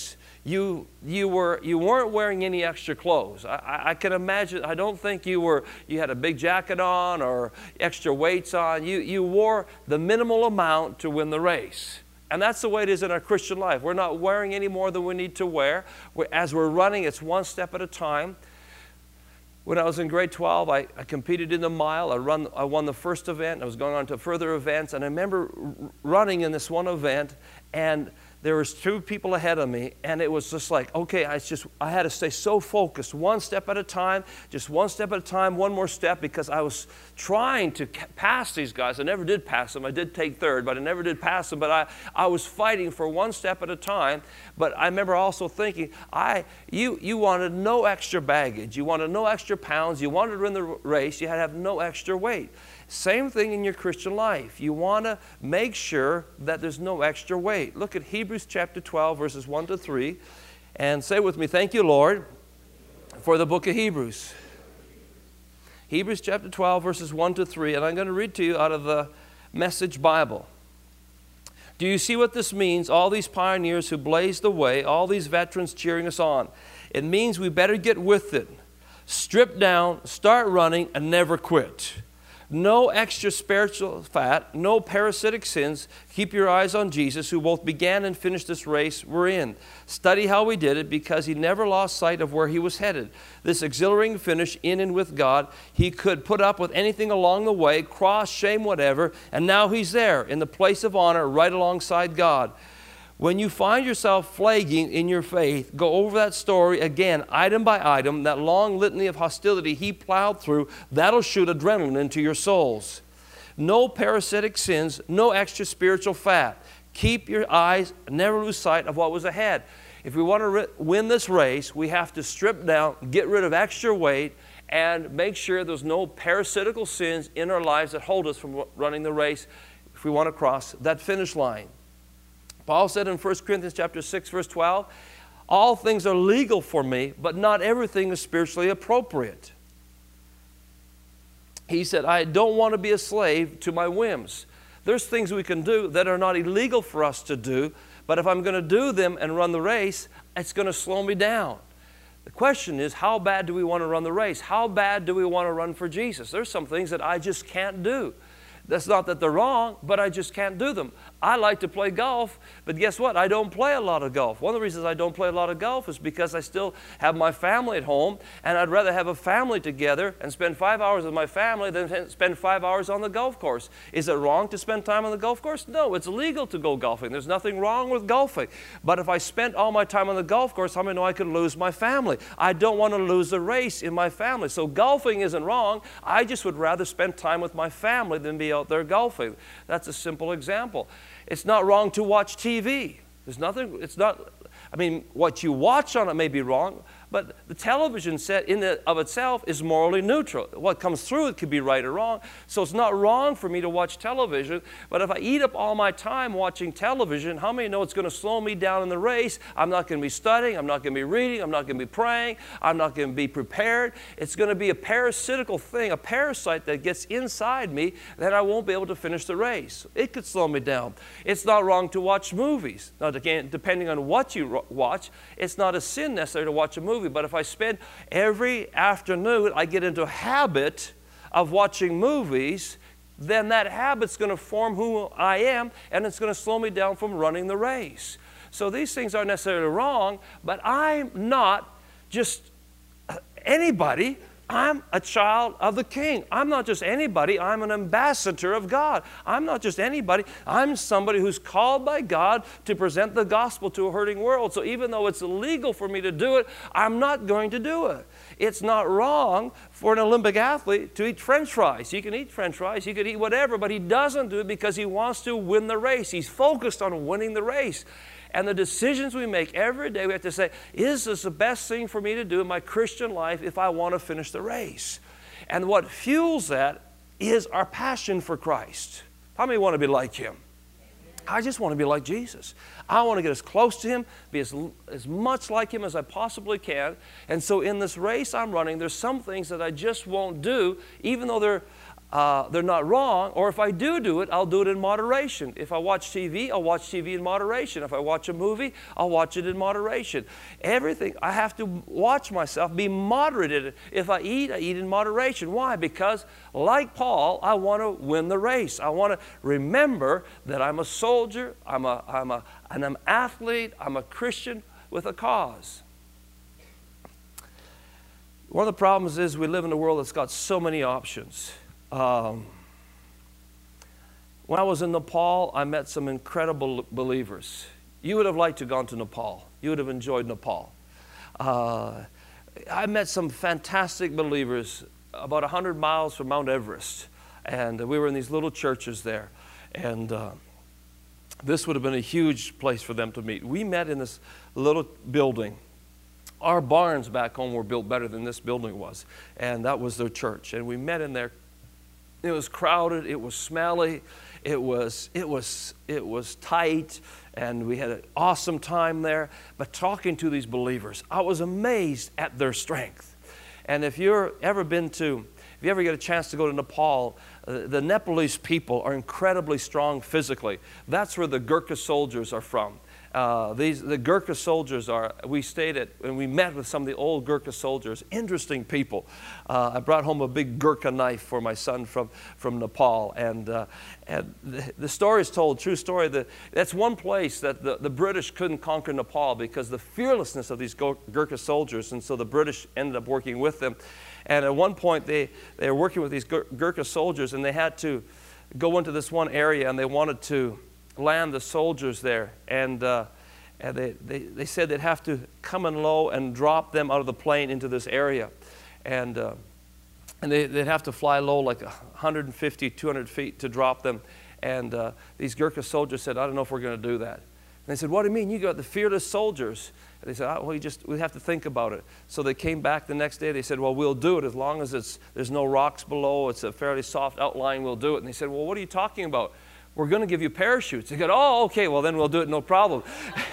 You, you, were, you weren't wearing any extra clothes. I, I, I can imagine, I don't think you, were, you had a big jacket on or extra weights on. You, you wore the minimal amount to win the race. And that's the way it is in our Christian life. We're not wearing any more than we need to wear. We're, as we're running, it's one step at a time. When I was in grade twelve, I, I competed in the mile. I, run, I won the first event. I was going on to further events. And I remember running in this one event, and there was two people ahead of me, and it was just like, okay, I just I had to stay so focused, one step at a time, just one step at a time, one more step, because I was trying to pass these guys. I never did pass them. I did take third, but I never did pass them. But I, I was fighting for one step at a time. But I remember also thinking, I you you wanted no extra baggage. You wanted no extra pounds. You wanted to win the race. You had to have no extra weight. Same thing in your Christian life. You want to make sure that there's no extra weight. Look at Hebrews chapter twelve, verses one to three, and say with me, thank you, Lord, for the book of Hebrews. Hebrews chapter twelve, verses one to three, and I'm going to read to you out of the Message Bible. Do you see what this means? All these pioneers who blazed the way, all these veterans cheering us on. It means we better get with it. Strip down, start running, and never quit. No extra spiritual fat, no parasitic sins. Keep your eyes on Jesus, who both began and finished this race we're in. Study how he did it, because he never lost sight of where he was headed. This exhilarating finish in and with God. He could put up with anything along the way, cross, shame, whatever, and now he's there in the place of honor right alongside God. When you find yourself flagging in your faith, go over that story again, item by item, that long litany of hostility he plowed through. That'll shoot adrenaline into your souls. No parasitic sins, no extra spiritual fat. Keep your eyes, never lose sight of what was ahead. If we want to win this race, we have to strip down, get rid of extra weight, and make sure there's no parasitical sins in our lives that hold us from running the race if we want to cross that finish line. Paul said in First Corinthians chapter six, verse twelve, all things are legal for me, but not everything is spiritually appropriate. He said, I don't want to be a slave to my whims. There's things we can do that are not illegal for us to do, but if I'm going to do them and run the race, it's going to slow me down. The question is, how bad do we want to run the race? How bad do we want to run for Jesus? There's some things that I just can't do. That's not that they're wrong, but I just can't do them. I like to play golf, but guess what? I don't play a lot of golf. One of the reasons I don't play a lot of golf is because I still have my family at home, and I'd rather have a family together and spend five hours with my family than spend five hours on the golf course. Is it wrong to spend time on the golf course? No, it's legal to go golfing. There's nothing wrong with golfing. But if I spent all my time on the golf course, how many know I could lose my family? I don't want to lose a race in my family. So golfing isn't wrong. I just would rather spend time with my family than be out there golfing. That's a simple example. It's not wrong to watch T V. There's nothing, it's not, I mean, what you watch on it may be wrong, but the television set in and of itself is morally neutral. What comes through it could be right or wrong. So it's not wrong for me to watch television, but if I eat up all my time watching television, how many know it's going to slow me down in the race? I'm not going to be studying, I'm not going to be reading, I'm not going to be praying, I'm not going to be prepared. It's going to be a parasitical thing, a parasite that gets inside me, that I won't be able to finish the race. It could slow me down. It's not wrong to watch movies. Now, again, depending on what you watch, it's not a sin necessary to watch a movie. But if I spend every afternoon, I get into a habit of watching movies, then that habit's going to form who I am, and it's going to slow me down from running the race. So these things aren't necessarily wrong, but I'm not just anybody. I'm a child of the King. I'm not just anybody. I'm an ambassador of God. I'm not just anybody. I'm somebody who's called by God to present the gospel to a hurting world. So even though it's illegal for me to do it, I'm not going to do it. It's not wrong for an Olympic athlete to eat French fries. He can eat French fries. He could eat whatever, but he doesn't do it because he wants to win the race. He's focused on winning the race. And the decisions we make every day, we have to say, is this the best thing for me to do in my Christian life if I want to finish the race? And what fuels that is our passion for Christ. How many want to be like Him? I just want to be like Jesus. I want to get as close to Him, be as, as much like Him as I possibly can. And so in this race I'm running, there's some things that I just won't do, even though they're uh, they're not wrong. Or if I do do it, I'll do it in moderation. If I watch T V, I'll watch T V in moderation. If I watch a movie, I'll watch it in moderation. Everything, I have to watch myself, be moderated. If I eat, I eat in moderation. Why? Because like Paul, I want to win the race. I want to remember that I'm a soldier, I'm a, I'm a, and I'm an athlete, I'm a Christian with a cause. One of the problems is we live in a world that's got so many options. Um, when I was in Nepal, I met some incredible believers. You would have liked to have gone to Nepal. You would have enjoyed Nepal. Uh, I met some fantastic believers about one hundred miles from Mount Everest. And we were in these little churches there. And uh, this would have been a huge place for them to meet. We met in this little building. Our barns back home were built better than this building was. And that was their church. And we met in there. It was crowded. It was smelly. It was, it was, it was tight. And we had an awesome time there. But talking to these believers, I was amazed at their strength. And if you've ever been to, if you ever get a chance to go to Nepal, uh, the Nepalese people are incredibly strong physically. That's where the Gurkha soldiers are from. Uh, these, the Gurkha soldiers are, we stayed at, and we met with some of the old Gurkha soldiers, interesting people. Uh, I brought home a big Gurkha knife for my son from, from Nepal. And, uh, and the, the story is told, true story, that that's one place that the, the British couldn't conquer Nepal because the fearlessness of these Gurkha soldiers, and so the British ended up working with them. And at one point, they, they were working with these Gurkha soldiers, and they had to go into this one area, and they wanted to land the soldiers there, and, uh, and they, they, they said they'd have to come in low and drop them out of the plane into this area, and, uh, and they, they'd have to fly low like one hundred fifty, two hundred feet to drop them, and uh, these Gurkha soldiers said, I don't know if we're going to do that. And they said, what do you mean? You got the fearless soldiers. And they said, oh, well, we just, we have to think about it. So they came back the next day. They said, well, we'll do it as long as it's, there's no rocks below. It's a fairly soft outline. We'll do it. And they said, well, what are you talking about? We're going to give you parachutes. They go, oh, okay, well, then we'll do it, no problem.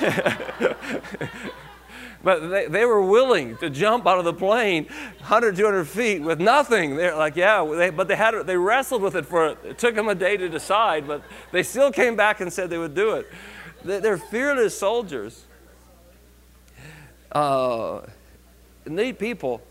But they, they were willing to jump out of the plane one hundred, two hundred feet with nothing. They're like, yeah, they, but they, had, they wrestled with it for, it took them a day to decide, but they still came back and said they would do it. They're fearless soldiers. Uh, neat people.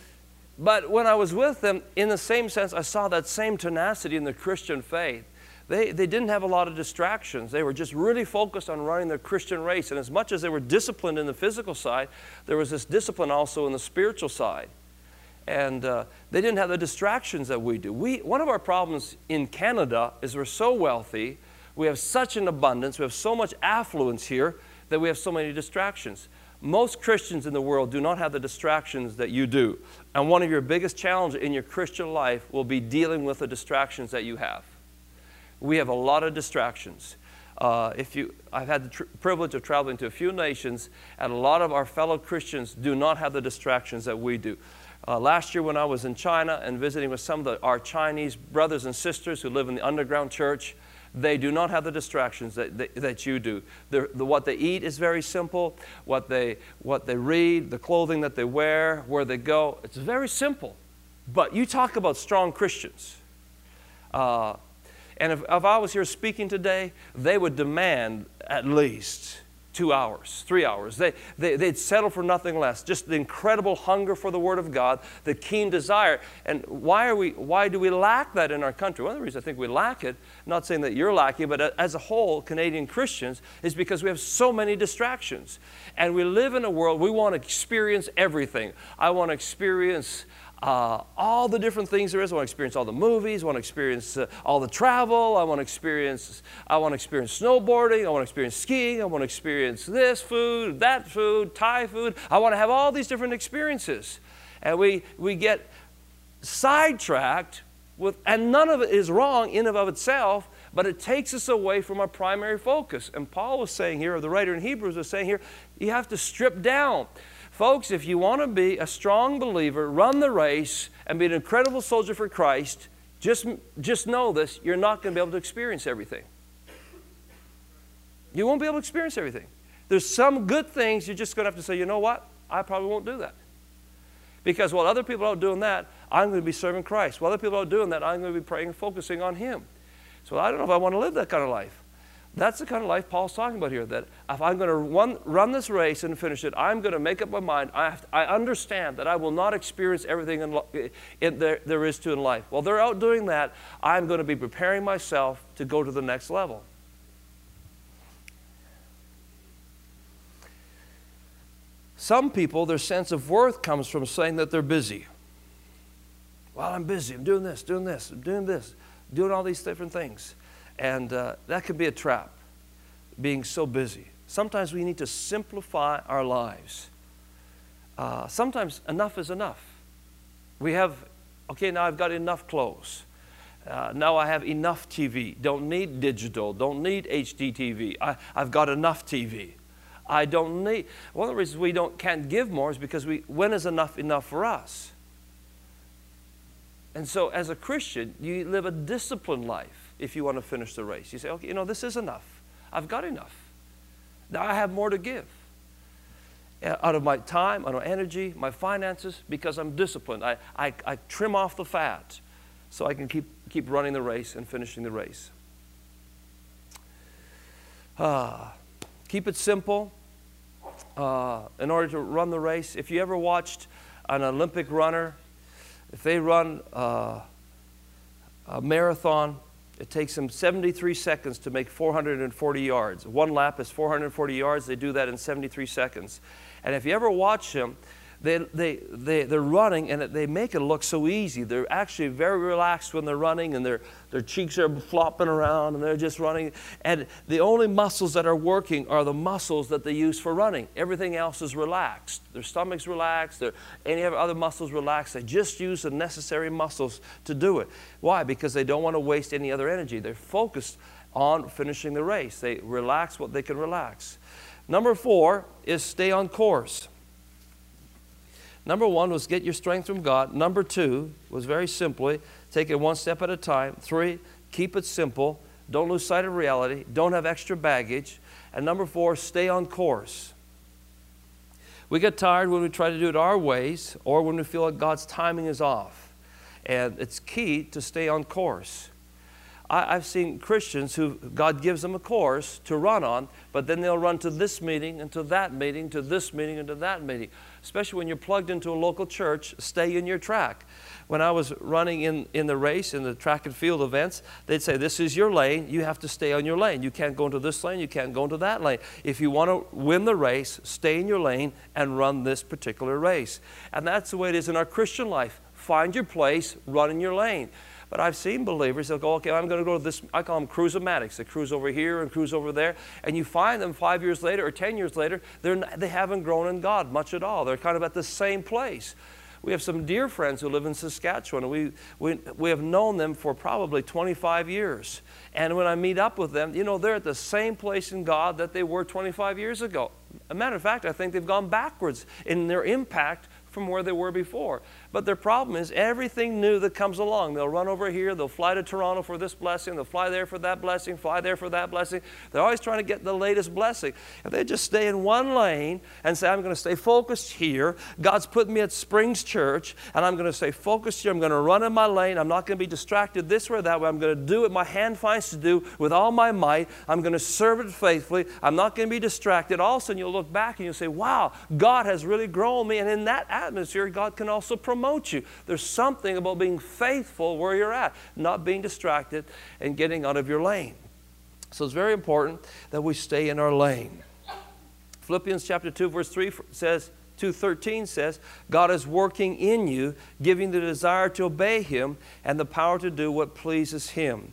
But when I was with them, in the same sense, I saw that same tenacity in the Christian faith. They, they didn't have a lot of distractions. They were just really focused on running their Christian race. And as much as they were disciplined in the physical side, there was this discipline also in the spiritual side. And uh, they didn't have the distractions that we do. We, one of our problems in Canada is we're so wealthy, we have such an abundance, we have so much affluence here that we have so many distractions. Most Christians in the world do not have the distractions that you do. And one of your biggest challenges in your Christian life will be dealing with the distractions that you have. We have a lot of distractions. Uh, if you, I've had the tr privilege of traveling to a few nations, and a lot of our fellow Christians do not have the distractions that we do. Uh, last year when I was in China and visiting with some of the, our Chinese brothers and sisters who live in the underground church, they do not have the distractions that, that, that you do. The, the, what they eat is very simple. What they, what they read, the clothing that they wear, where they go, it's very simple. But you talk about strong Christians. Uh, And if, if I was here speaking today, they would demand at least two hours, three hours. They, they, they'd settle for nothing less. Just the incredible hunger for the Word of God, the keen desire. And why, are we, why do we lack that in our country? One of the reasons I think we lack it, not saying that you're lacking, but as a whole, Canadian Christians, is because we have so many distractions. And we live in a world, we want to experience everything. I want to experience Uh, all the different things there is. I want to experience all the movies. I want to experience uh, all the travel. I want to experience. I want to experience snowboarding. I want to experience skiing. I want to experience this food, that food, Thai food. I want to have all these different experiences, and we we get sidetracked with, and none of it is wrong in and of itself, but it takes us away from our primary focus. And Paul was saying here, or the writer in Hebrews was saying here, you have to strip down. Folks, if you want to be a strong believer, run the race, and be an incredible soldier for Christ, just, just know this, you're not going to be able to experience everything. You won't be able to experience everything. There's some good things you're just going to have to say, you know what? I probably won't do that. Because while other people are out doing that, I'm going to be serving Christ. While other people are doing that, I'm going to be praying and focusing on Him. So I don't know if I want to live that kind of life. That's the kind of life Paul's talking about here, that if I'm going to run, run this race and finish it, I'm going to make up my mind. I, have to, I understand that I will not experience everything in, in there, there is to in life. While they're out doing that, I'm going to be preparing myself to go to the next level. Some people, their sense of worth comes from saying that they're busy. Well, I'm busy. I'm doing this, doing this, I'm doing this, doing all these different things. And uh, that could be a trap, being so busy. Sometimes we need to simplify our lives. Uh, sometimes enough is enough. We have, okay, now I've got enough clothes. Uh, now I have enough T V. Don't need digital. Don't need H D T V. I, I've got enough T V. I don't need, one of the reasons we don't, can't give more is because we, when is enough enough for us? And so as a Christian, you live a disciplined life. If you want to finish the race, you say, okay, you know, this is enough. I've got enough. Now I have more to give. Out of my time, out of energy, my finances, because I'm disciplined. I, I, I trim off the fat so I can keep, keep running the race and finishing the race. Uh, keep it simple. Uh, in order to run the race, if you ever watched an Olympic runner, if they run uh, a marathon, it takes them seventy-three seconds to make four hundred forty yards. One lap is four hundred forty yards. They do that in seventy-three seconds. And if you ever watch them, they, they, they, they're running and they make it look so easy. They're actually very relaxed when they're running, and their, their cheeks are flopping around and they're just running. And the only muscles that are working are the muscles that they use for running. Everything else is relaxed. Their stomach's relaxed. Their, any other muscles relaxed. They just use the necessary muscles to do it. Why? Because they don't want to waste any other energy. They're focused on finishing the race. They relax what they can relax. Number four is stay on course. Number one was get your strength from God. Number two was very simply, take it one step at a time. Three, keep it simple. Don't lose sight of reality. Don't have extra baggage. And number four, stay on course. We get tired when we try to do it our ways or when we feel like God's timing is off. And it's key to stay on course. I, I've seen Christians who God gives them a course to run on, but then they'll run to this meeting and to that meeting, to this meeting and to that meeting. Especially when you're plugged into a local church, stay in your track. When I was running in, in the race, in the track and field events, they'd say, this is your lane. You have to stay on your lane. You can't go into this lane. You can't go into that lane. If you want to win the race, stay in your lane and run this particular race. And that's the way it is in our Christian life. Find your place, run in your lane. But I've seen believers, they'll go, okay, I'm going to go to this, I call them cruise-o-matics. They cruise over here and cruise over there. And you find them five years later or ten years later, they're not, they haven't grown in God much at all. They're kind of at the same place. We have some dear friends who live in Saskatchewan, and we, we, we have known them for probably twenty-five years. And when I meet up with them, you know, they're at the same place in God that they were twenty-five years ago. As a matter of fact, I think they've gone backwards in their impact from where they were before. But their problem is everything new that comes along. They'll run over here, they'll fly to Toronto for this blessing, they'll fly there for that blessing, fly there for that blessing. They're always trying to get the latest blessing. If they just stay in one lane and say, I'm going to stay focused here, God's put me at Springs Church, and I'm going to stay focused here, I'm going to run in my lane, I'm not going to be distracted this way or that way, I'm going to do what my hand finds to do with all my might, I'm going to serve it faithfully, I'm not going to be distracted. All of a sudden you'll look back and you'll say, wow, God has really grown me, and in that atmosphere, God can also promote you. There's something about being faithful where you're at, not being distracted and getting out of your lane. So it's very important that we stay in our lane. Philippians chapter two, verse three says, two thirteen says, God is working in you, giving the desire to obey Him and the power to do what pleases Him.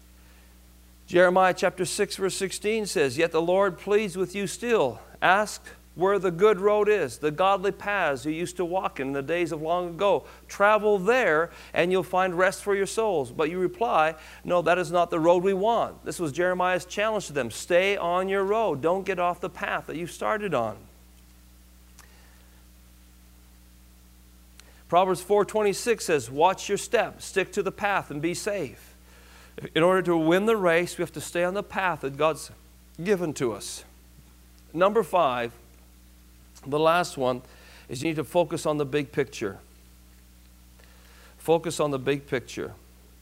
Jeremiah chapter six, verse sixteen says, yet the Lord pleads with you still. Ask where the good road is, the godly paths you used to walk in the days of long ago. Travel there and you'll find rest for your souls. But you reply, no, that is not the road we want. This was Jeremiah's challenge to them. Stay on your road. Don't get off the path that you started on. Proverbs four twenty-six says, watch your step, stick to the path and be safe. In order to win the race, we have to stay on the path that God's given to us. Number five, the last one, is you need to focus on the big picture. Focus on the big picture.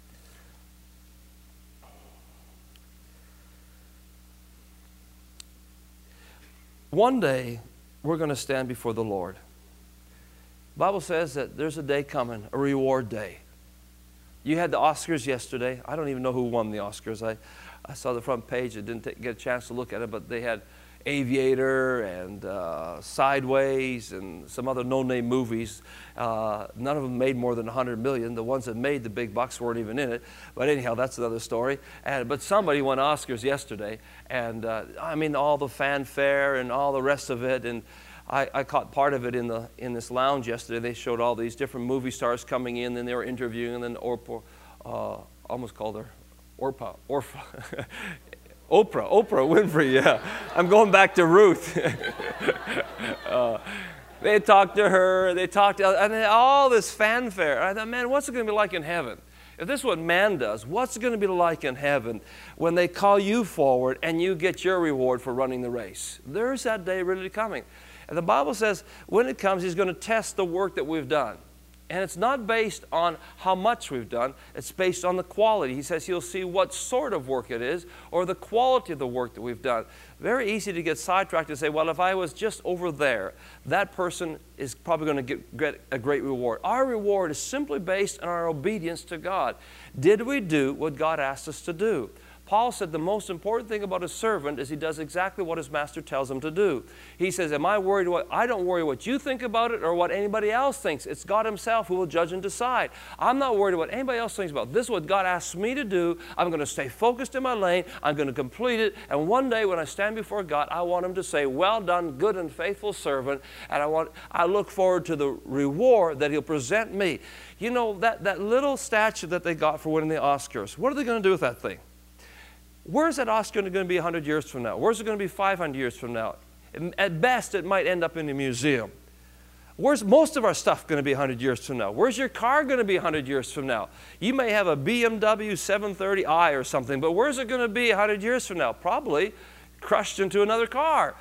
One day, we're going to stand before the Lord. The Bible says that there's a day coming, a reward day. You had the Oscars yesterday. I don't even know who won the Oscars. I, I saw the front page. I didn't take, get a chance to look at it, but they had Aviator and uh, Sideways and some other no-name movies. Uh, none of them made more than one hundred million. The ones that made the big bucks weren't even in it. But anyhow, that's another story. And, but somebody won Oscars yesterday. And uh, I mean, all the fanfare and all the rest of it. And I, I caught part of it in, the, in this lounge yesterday. They showed all these different movie stars coming in, and they were interviewing, and then Orpa, uh, almost called her Orpa, Orpha. Oprah, Oprah Winfrey, yeah. I'm going back to Ruth. uh, they talked to her, they talked to, and all this fanfare. I thought, man, what's it going to be like in heaven? If this is what man does, what's it going to be like in heaven when they call you forward and you get your reward for running the race? There's that day really coming. And the Bible says when it comes, He's going to test the work that we've done. And it's not based on how much we've done. It's based on the quality. He says He'll see what sort of work it is or the quality of the work that we've done. Very easy to get sidetracked and say, well, if I was just over there, that person is probably going to get, get a great reward. Our reward is simply based on our obedience to God. Did we do what God asked us to do? Paul said the most important thing about a servant is he does exactly what his master tells him to do. He says, am I worried what, I don't worry what you think about it or what anybody else thinks. It's God Himself who will judge and decide. I'm not worried what anybody else thinks about. This is what God asks me to do. I'm going to stay focused in my lane. I'm going to complete it. And one day when I stand before God, I want Him to say, well done, good and faithful servant. And I, want, I look forward to the reward that He'll present me. You know, that, that little statue that they got for winning the Oscars, what are they going to do with that thing? Where's that Oscar going to be one hundred years from now? Where's it going to be five hundred years from now? At best, it might end up in a museum. Where's most of our stuff going to be one hundred years from now? Where's your car going to be one hundred years from now? You may have a B M W seven thirty i or something, but where's it going to be one hundred years from now? Probably crushed into another car.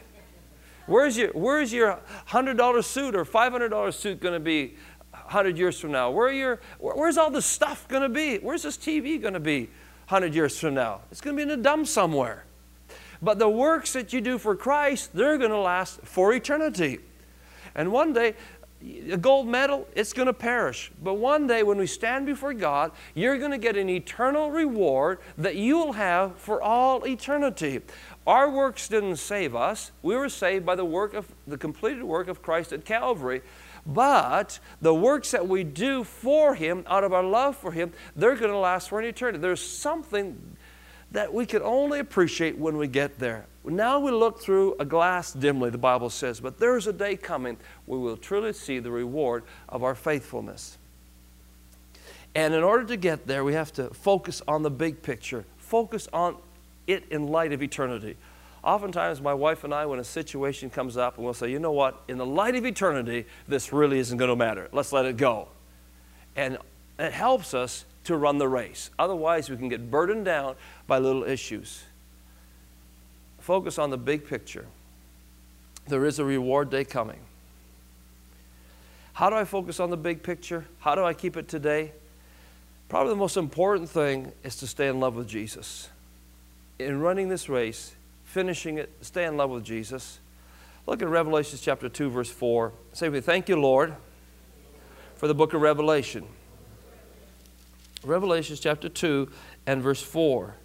Where's your, where's your one hundred dollar suit or five hundred dollar suit going to be one hundred years from now? Where are your, where's all this stuff going to be? Where's this T V going to be one hundred years from now? It's going to be in a dump somewhere. But the works that you do for Christ, they're going to last for eternity. And one day, a gold medal, it's going to perish. But one day when we stand before God, you're going to get an eternal reward that you'll have for all eternity. Our works didn't save us. We were saved by the work of the completed work of Christ at Calvary. But the works that we do for Him, out of our love for Him, they're going to last for an eternity. There's something that we can only appreciate when we get there. Now we look through a glass dimly, the Bible says, but there's a day coming where we'll truly see the reward of our faithfulness. And in order to get there, we have to focus on the big picture, focus on it in light of eternity. Oftentimes, my wife and I, when a situation comes up, and we'll say, you know what, in the light of eternity, this really isn't going to matter. Let's let it go. And it helps us to run the race. Otherwise, we can get burdened down by little issues. Focus on the big picture. There is a reward day coming. How do I focus on the big picture? How do I keep it today? Probably the most important thing is to stay in love with Jesus. In running this race, finishing it, stay in love with Jesus. Look at Revelation chapter two, verse four. Say with me, thank you, Lord, for the book of Revelation. Revelation chapter two and verse four.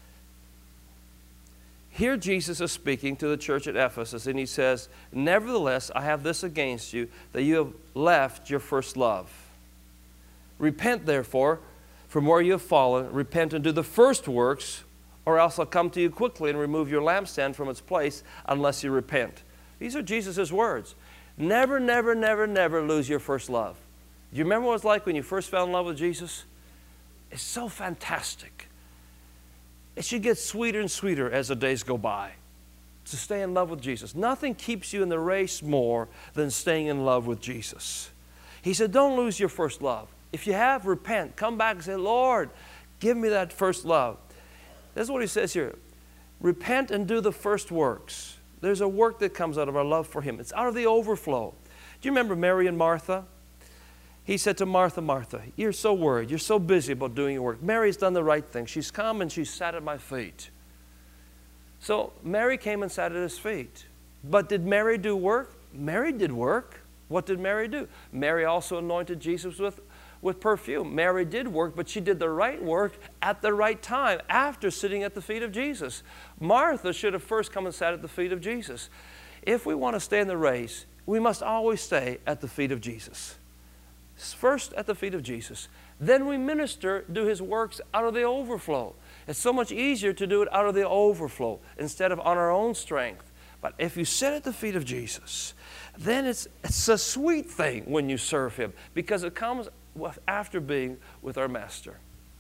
Here Jesus is speaking to the church at Ephesus, and He says, nevertheless, I have this against you, that you have left your first love. Repent, therefore, from where you have fallen. Repent and do the first works, or else I'll come to you quickly and remove your lampstand from its place unless you repent. These are Jesus' words. Never, never, never, never lose your first love. Do you remember what it was like when you first fell in love with Jesus? It's so fantastic. It should get sweeter and sweeter as the days go by. To stay in love with Jesus. Nothing keeps you in the race more than staying in love with Jesus. He said, don't lose your first love. If you have, repent. Come back and say, Lord, give me that first love. That's what He says here. Repent and do the first works. There's a work that comes out of our love for Him. It's out of the overflow. Do you remember Mary and Martha? He said to Martha, Martha, you're so worried. You're so busy about doing your work. Mary's done the right thing. She's come and she's sat at my feet. So Mary came and sat at his feet. But did Mary do work? Mary did work. What did Mary do? Mary also anointed Jesus with, with perfume. Mary did work, but she did the right work at the right time after sitting at the feet of Jesus. Martha should have first come and sat at the feet of Jesus. If we want to stay in the race, we must always stay at the feet of Jesus. First at the feet of Jesus. Then we minister, do His works out of the overflow. It's so much easier to do it out of the overflow instead of on our own strength. But if you sit at the feet of Jesus, then it's, it's a sweet thing when you serve Him, because it comes with, after being with our Master.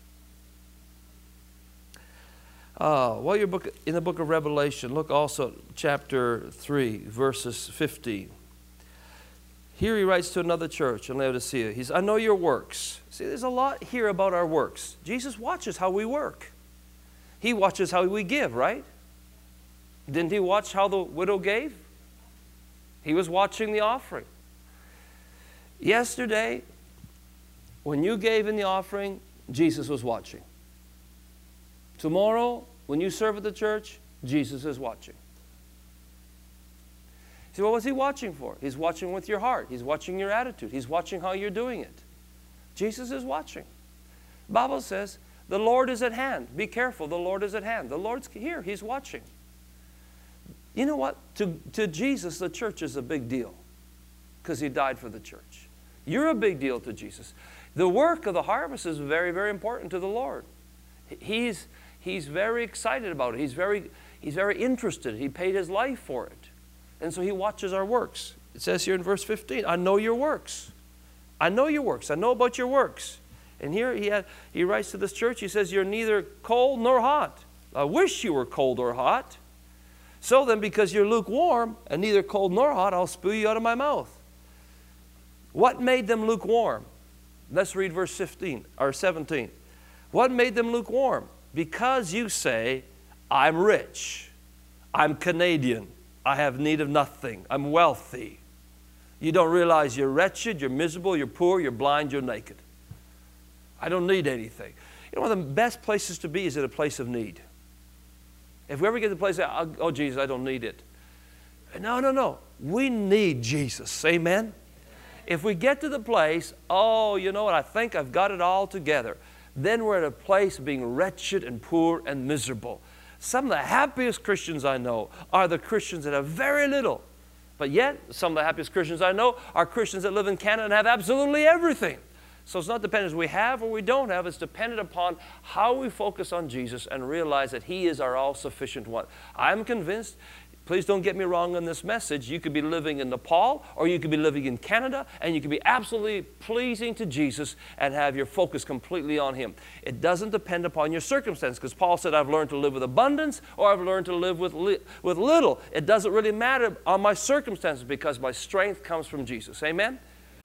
Uh, while you're book, in the book of Revelation, look also at chapter three, verses fifteen. Here he writes to another church in Laodicea. He's, I know your works. See, there's a lot here about our works. Jesus watches how we work. He watches how we give, right? Didn't He watch how the widow gave? He was watching the offering. Yesterday, when you gave in the offering, Jesus was watching. Tomorrow, when you serve at the church, Jesus is watching. So what was He watching for? He's watching with your heart. He's watching your attitude. He's watching how you're doing it. Jesus is watching. The Bible says, the Lord is at hand. Be careful, the Lord is at hand. The Lord's here. He's watching. You know what? To, to Jesus, the church is a big deal because He died for the church. You're a big deal to Jesus. The work of the harvest is very, very important to the Lord. He's, he's very excited about it. He's very, he's very interested. He paid His life for it. And so He watches our works. It says here in verse fifteen, I know your works. I know your works. I know about your works. And here he, had, he writes to this church, he says, you're neither cold nor hot. I wish you were cold or hot. So then, because you're lukewarm and neither cold nor hot, I'll spew you out of my mouth. What made them lukewarm? Let's read verse fifteen or seventeen. What made them lukewarm? Because you say, I'm rich. I'm Canadian. I have need of nothing. I'm wealthy. You don't realize you're wretched, you're miserable, you're poor, you're blind, you're naked. I don't need anything. You know, one of the best places to be is in a place of need. If we ever get to the place, oh, oh Jesus, I don't need it. No, no, no. We need Jesus. Amen? If we get to the place, oh, you know what, I think I've got it all together, then we're at a place of being wretched and poor and miserable. Some of the happiest Christians I know are the Christians that have very little. But yet, some of the happiest Christians I know are Christians that live in Canada and have absolutely everything. So it's not dependent on we have or we don't have. It's dependent upon how we focus on Jesus and realize that He is our all-sufficient one. I'm convinced, please don't get me wrong on this message, you could be living in Nepal or you could be living in Canada and you could be absolutely pleasing to Jesus and have your focus completely on Him. It doesn't depend upon your circumstance, because Paul said, I've learned to live with abundance or I've learned to live with, li with little. It doesn't really matter on my circumstances because my strength comes from Jesus. Amen?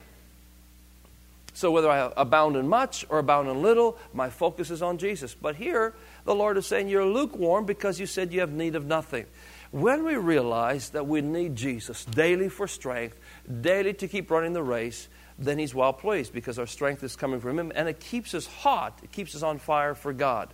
So whether I abound in much or abound in little, my focus is on Jesus. But here, the Lord is saying, you're lukewarm because you said you have need of nothing. When we realize that we need Jesus daily for strength, daily to keep running the race, then He's well pleased because our strength is coming from Him, and it keeps us hot. It keeps us on fire for God.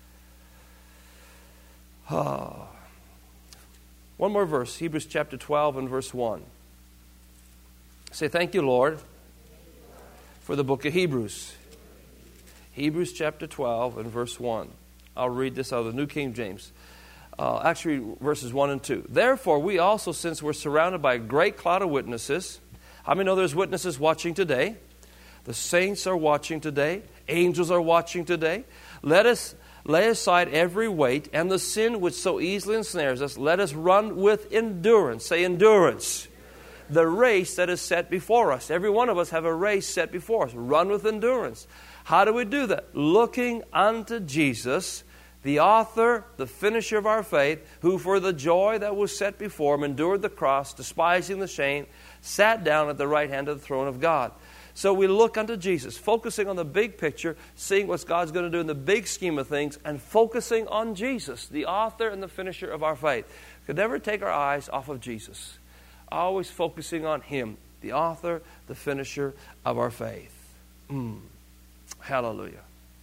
Oh. One more verse, Hebrews chapter twelve and verse one. Say, thank you, Lord, for the book of Hebrews. Hebrews chapter twelve and verse one. I'll read this out of the New King James. Uh, actually, verses one and two. Therefore, we also, since we're surrounded by a great cloud of witnesses. How many know there's witnesses watching today? The saints are watching today. Angels are watching today. Let us lay aside every weight and the sin which so easily ensnares us. Let us run with endurance. Say endurance. The race that is set before us. Every one of us have a race set before us. Run with endurance. How do we do that? Looking unto Jesus, the author, the finisher of our faith, who for the joy that was set before Him endured the cross, despising the shame, sat down at the right hand of the throne of God. So we look unto Jesus, focusing on the big picture, seeing what God's going to do in the big scheme of things, and focusing on Jesus, the author and the finisher of our faith. We could never take our eyes off of Jesus. Always focusing on Him, the author, the finisher of our faith. Mm. Hallelujah.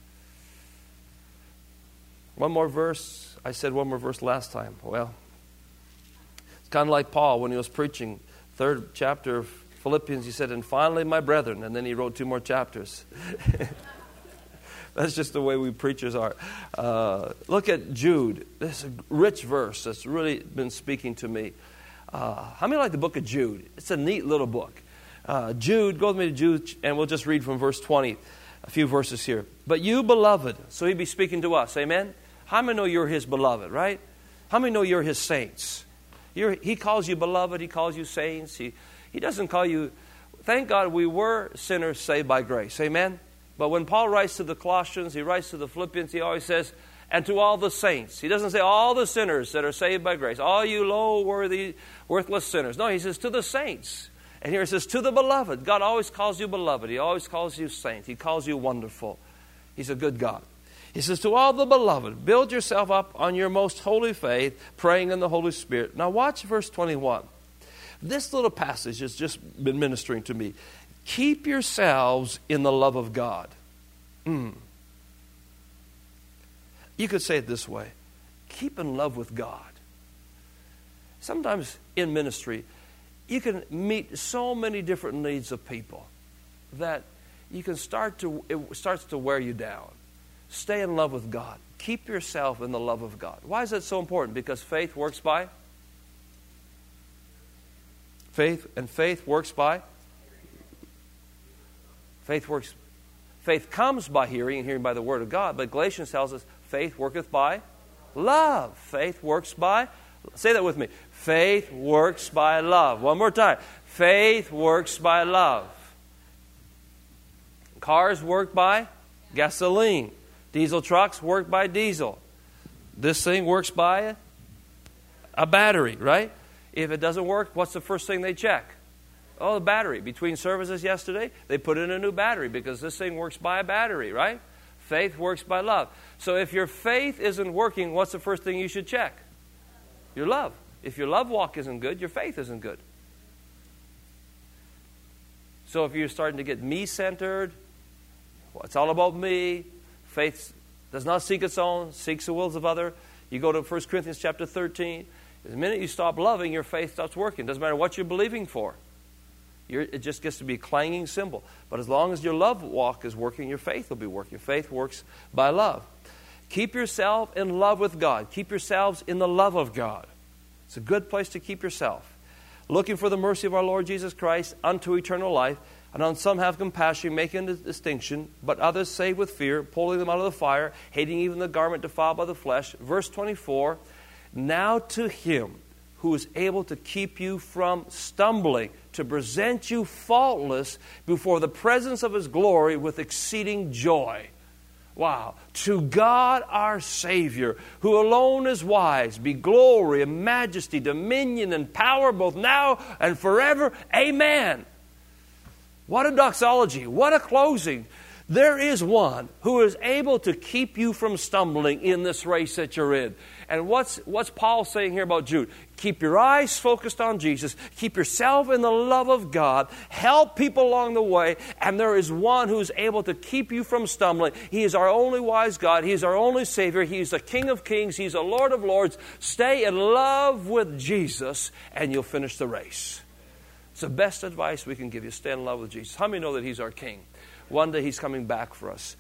One more verse. I said one more verse last time. Well, it's kind of like Paul when he was preaching, third chapter of Philippians. He said, and finally, my brethren. And then he wrote two more chapters. That's just the way we preachers are. Uh, look at Jude. This is a rich verse that's really been speaking to me. Uh, how many like the book of Jude? It's a neat little book. Uh, Jude, go with me to Jude, and we'll just read from verse twenty, a few verses here. But you, beloved, so he'd be speaking to us, amen? How many know you're his beloved, right? How many know you're his saints? You're, he calls you beloved, he calls you saints. He, he doesn't call you, thank God we were sinners saved by grace, amen? But when Paul writes to the Colossians, he writes to the Philippians, he always says, and to all the saints. He doesn't say all the sinners that are saved by grace, all you low, worthy, worthless sinners. No, he says to the saints. And here it says to the beloved. God always calls you beloved. He always calls you saint. He calls you wonderful. He's a good God. He says to all the beloved, build yourself up on your most holy faith, praying in the Holy Spirit. Now watch verse twenty-one. This little passage has just been ministering to me. Keep yourselves in the love of God. Mm. You could say it this way. Keep in love with God. Sometimes in ministry, you can meet so many different needs of people that you can start to, it starts to wear you down. Stay in love with God. Keep yourself in the love of God. Why is that so important? Because faith works by? Faith, and faith works by? Faith works, faith comes by hearing, and hearing by the word of God. But Galatians tells us, faith worketh by love. Faith works by, say that with me. Faith works by love. One more time. Faith works by love. Cars work by gasoline. Diesel trucks work by diesel. This thing works by a battery, right? If it doesn't work, what's the first thing they check? Oh, the battery. Between services yesterday, they put in a new battery because this thing works by a battery, right? Faith works by love. So if your faith isn't working, what's the first thing you should check? Your love. If your love walk isn't good, your faith isn't good. So if you're starting to get me-centered, well, it's all about me, faith does not seek its own, seeks the wills of other. You go to First Corinthians chapter thirteen. The minute you stop loving, your faith stops working. Doesn't matter what you're believing for. You're, it just gets to be a clanging cymbal. But as long as your love walk is working, your faith will be working. Faith works by love. Keep yourself in love with God. Keep yourselves in the love of God. It's a good place to keep yourself. Looking for the mercy of our Lord Jesus Christ unto eternal life. And on some have compassion, making a distinction, but others save with fear, pulling them out of the fire, hating even the garment defiled by the flesh. Verse twenty-four, now to him who is able to keep you from stumbling, to present you faultless before the presence of his glory with exceeding joy. Wow. To God our Savior, who alone is wise, be glory and majesty, dominion and power both now and forever. Amen. What a doxology. What a closing. There is one who is able to keep you from stumbling in this race that you're in. And what's, what's Paul saying here about Jude? Keep your eyes focused on Jesus. Keep yourself in the love of God. Help people along the way. And there is one who is able to keep you from stumbling. He is our only wise God. He is our only Savior. He is the King of Kings. He's the Lord of Lords. Stay in love with Jesus and you'll finish the race. It's the best advice we can give you. Stay in love with Jesus. How many know that He's our King? One day He's coming back for us.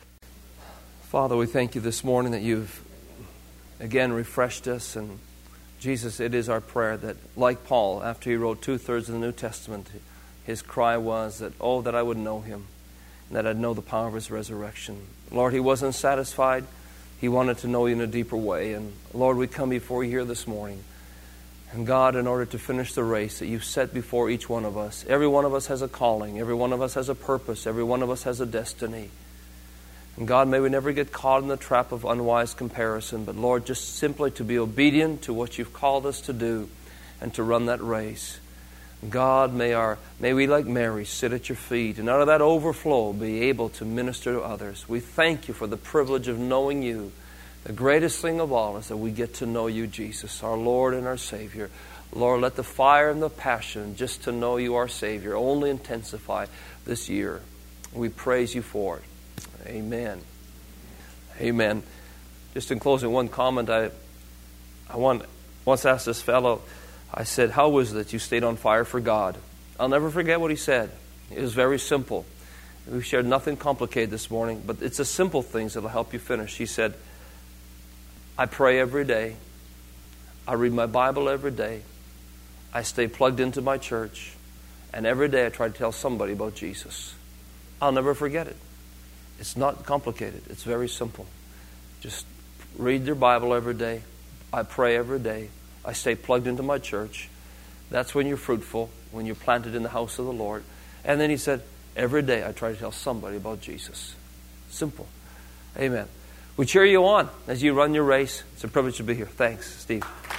Father, we thank you this morning that you've again refreshed us. And Jesus, it is our prayer that, like Paul, after he wrote two-thirds of the New Testament, his cry was that, oh, that I would know Him, and that I'd know the power of His resurrection. Lord, he wasn't satisfied. He wanted to know you in a deeper way. And Lord, we come before you here this morning. And God, in order to finish the race that you've set before each one of us, every one of us has a calling, every one of us has a purpose, every one of us has a destiny. And God, may we never get caught in the trap of unwise comparison, but Lord, just simply to be obedient to what you've called us to do and to run that race. God, may our may we, like Mary, sit at your feet and out of that overflow be able to minister to others. We thank you for the privilege of knowing you. The greatest thing of all is that we get to know you, Jesus, our Lord and our Savior. Lord, let the fire and the passion just to know you, our Savior, only intensify this year. We praise you for it. Amen. Amen. Just in closing, one comment I I want, once asked this fellow, I said, how was it that you stayed on fire for God? I'll never forget what he said. It was very simple. We shared nothing complicated this morning, but it's the simple things that will help you finish. He said, I pray every day. I read my Bible every day. I stay plugged into my church. And every day I try to tell somebody about Jesus. I'll never forget it. It's not complicated. It's very simple. Just read your Bible every day. I pray every day. I stay plugged into my church. That's when you're fruitful, when you're planted in the house of the Lord. And then he said, every day I try to tell somebody about Jesus. Simple. Amen. We cheer you on as you run your race. It's a privilege to be here. Thanks, Steve.